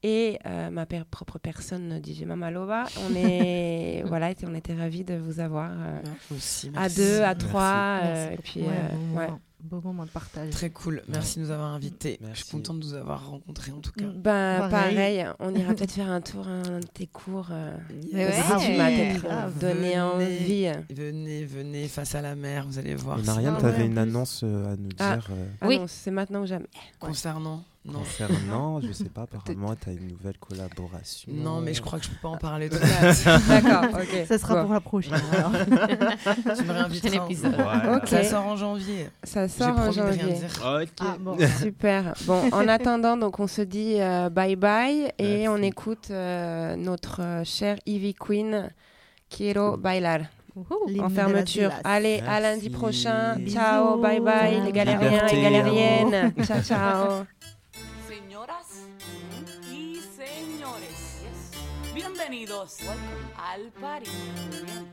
et euh, ma per- propre personne, D J Mamaloba. On est voilà, on était ravis de vous avoir euh, aussi, à deux, à merci. trois, Merci. euh, et puis Ouais, euh, bon ouais. moment. Beau moment de partage. Très cool, merci de nous avoir invités. Merci. Je suis contente de vous avoir rencontrés en tout cas. Ben, Pareil. pareil, on ira peut-être faire un tour, un de tes cours. Euh, Ouais. aussi, tu m'as peut-être Grave. donné Venez, envie. Venez, venez face à la mer, vous allez voir. Et c'est Mariam, Ah tu ouais, avais en une plus. annonce euh, à nous Ah. dire euh, Ah Oui. non, c'est maintenant ou jamais. concernant. Non. concernant, je sais pas, apparemment, tu as une nouvelle collaboration. Non, mais je crois que je peux pas en parler tout de suite. D'accord, ok. Ça sera Bon. pour la prochaine. alors. Tu me réinviteras. Prochain épisode. Voilà. Ok. Ça sort en janvier. Ça J'ai sort en promis de rien janvier. dire. Ok. Ah, bon. Super. Bon, en attendant, donc on se dit euh, bye bye et Merci. on écoute euh, notre euh, chère Ivy Queen, Quiero bailar. L'hymne En de fermeture. las Islas. Allez, à Merci. lundi prochain. Bisous. Ciao, bye bye, Ciao. les galériens Liberté, et galériennes. Ciao, ciao. Señoras y señores, bienvenidos al party. Muy bien.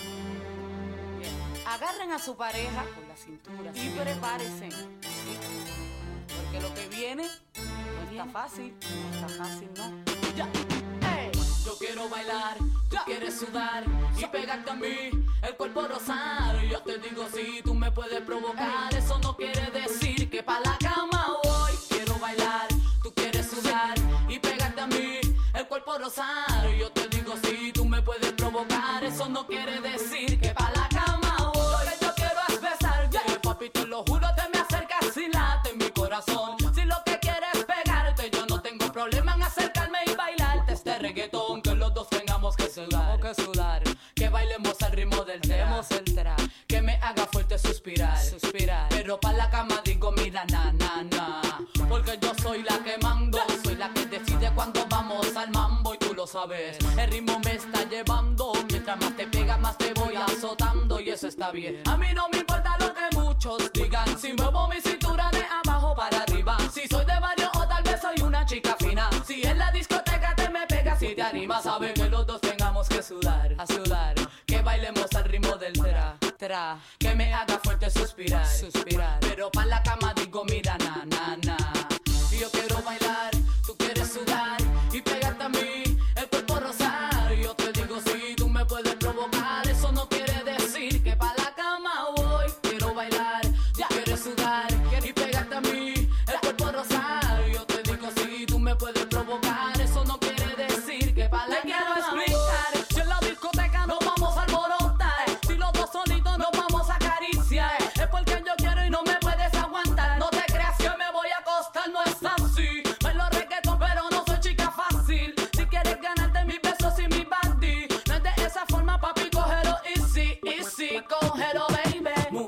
Bien. Agarren a su pareja por la cintura y prepárense. ¿Sí? Porque lo que viene no está fácil, no está fácil, ¿no? Ya. Ey. Yo quiero bailar, tú quieres sudar y pegarte a mí, el cuerpo rosar. Yo te digo si tú me puedes provocar, eso no quiere decir que pa' la cama voy. Quiero bailar, tú quieres sudar y pegarte a mí, el cuerpo rosar. Yo te digo si tú me puedes provocar, eso no quiere decir que pa' la cama voy. Lo que yo quiero es besarte, papi, te lo juro, te me acercas y late en mi corazón. Si lo que quieres es pegarte, yo no tengo problema en acercarme y bailarte este reggaetón, que los dos tengamos que sudar, que sudar, que bailemos al ritmo del tema, el tra, que me haga fuerte suspirar, suspirar, pero pa' la cama digo mira na na na, porque yo soy la que mando, soy la que decide cuando vamos al mambo y tú lo sabes, el ritmo me está llevando, mientras más te pega más te voy azotando y eso está bien, a mí no me importa lo que muchos digan, si muevo mi cintura de abajo para arriba, si soy de barrio o tal vez soy una chica fina, si en la discoteca te me pegas y te animas, sabe que los dos tengamos que sudar, a sudar, que bailemos al ritmo del tra, tra, que me haga fuerte suspirar, suspirar, pero pa' la cama digo mira na na na, y yo quiero bailar, tú quieres sudar y pegarte a mí, el cuerpo rosar, yo te digo si tú me puedes provocar, eso no quiere decir que pa' la cama voy, quiero bailar, tú quieres sudar y pegarte a mí, el cuerpo rosar, yo te digo si tú me puedes provocar, eso no quiere decir que pa' la cama voy. Si en la discoteca nos vamos a alborotar, si los dos solitos nos vamos a acariciar, es porque yo quiero y no me puedes aguantar, no te creas que me voy a acostar, no es así, bailo reggaetón pero no soy chica fácil, si quieres ganarte mis besos y mi body, no es de esa forma papi, cógelo easy, easy, cógelo baby.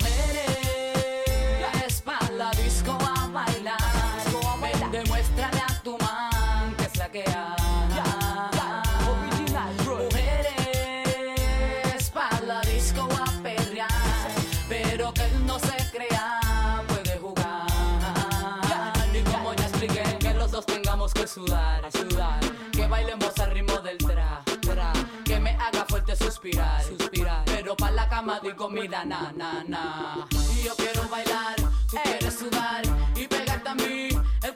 Mujeres pa' la disco a bailar, ven demuéstrale a tu man que es la que hay. Mujeres pa' la disco a perrear, pero que él no se crea, puede jugar. Y como ya expliqué, que los dos tengamos que sudar, sudar, que bailemos al ritmo del tra, tra, que me haga fuerte suspirar, suspirar, pero pa' la cama digo mira na na na, y yo quiero bailar, tú quieres sudar y pegarte a mí, el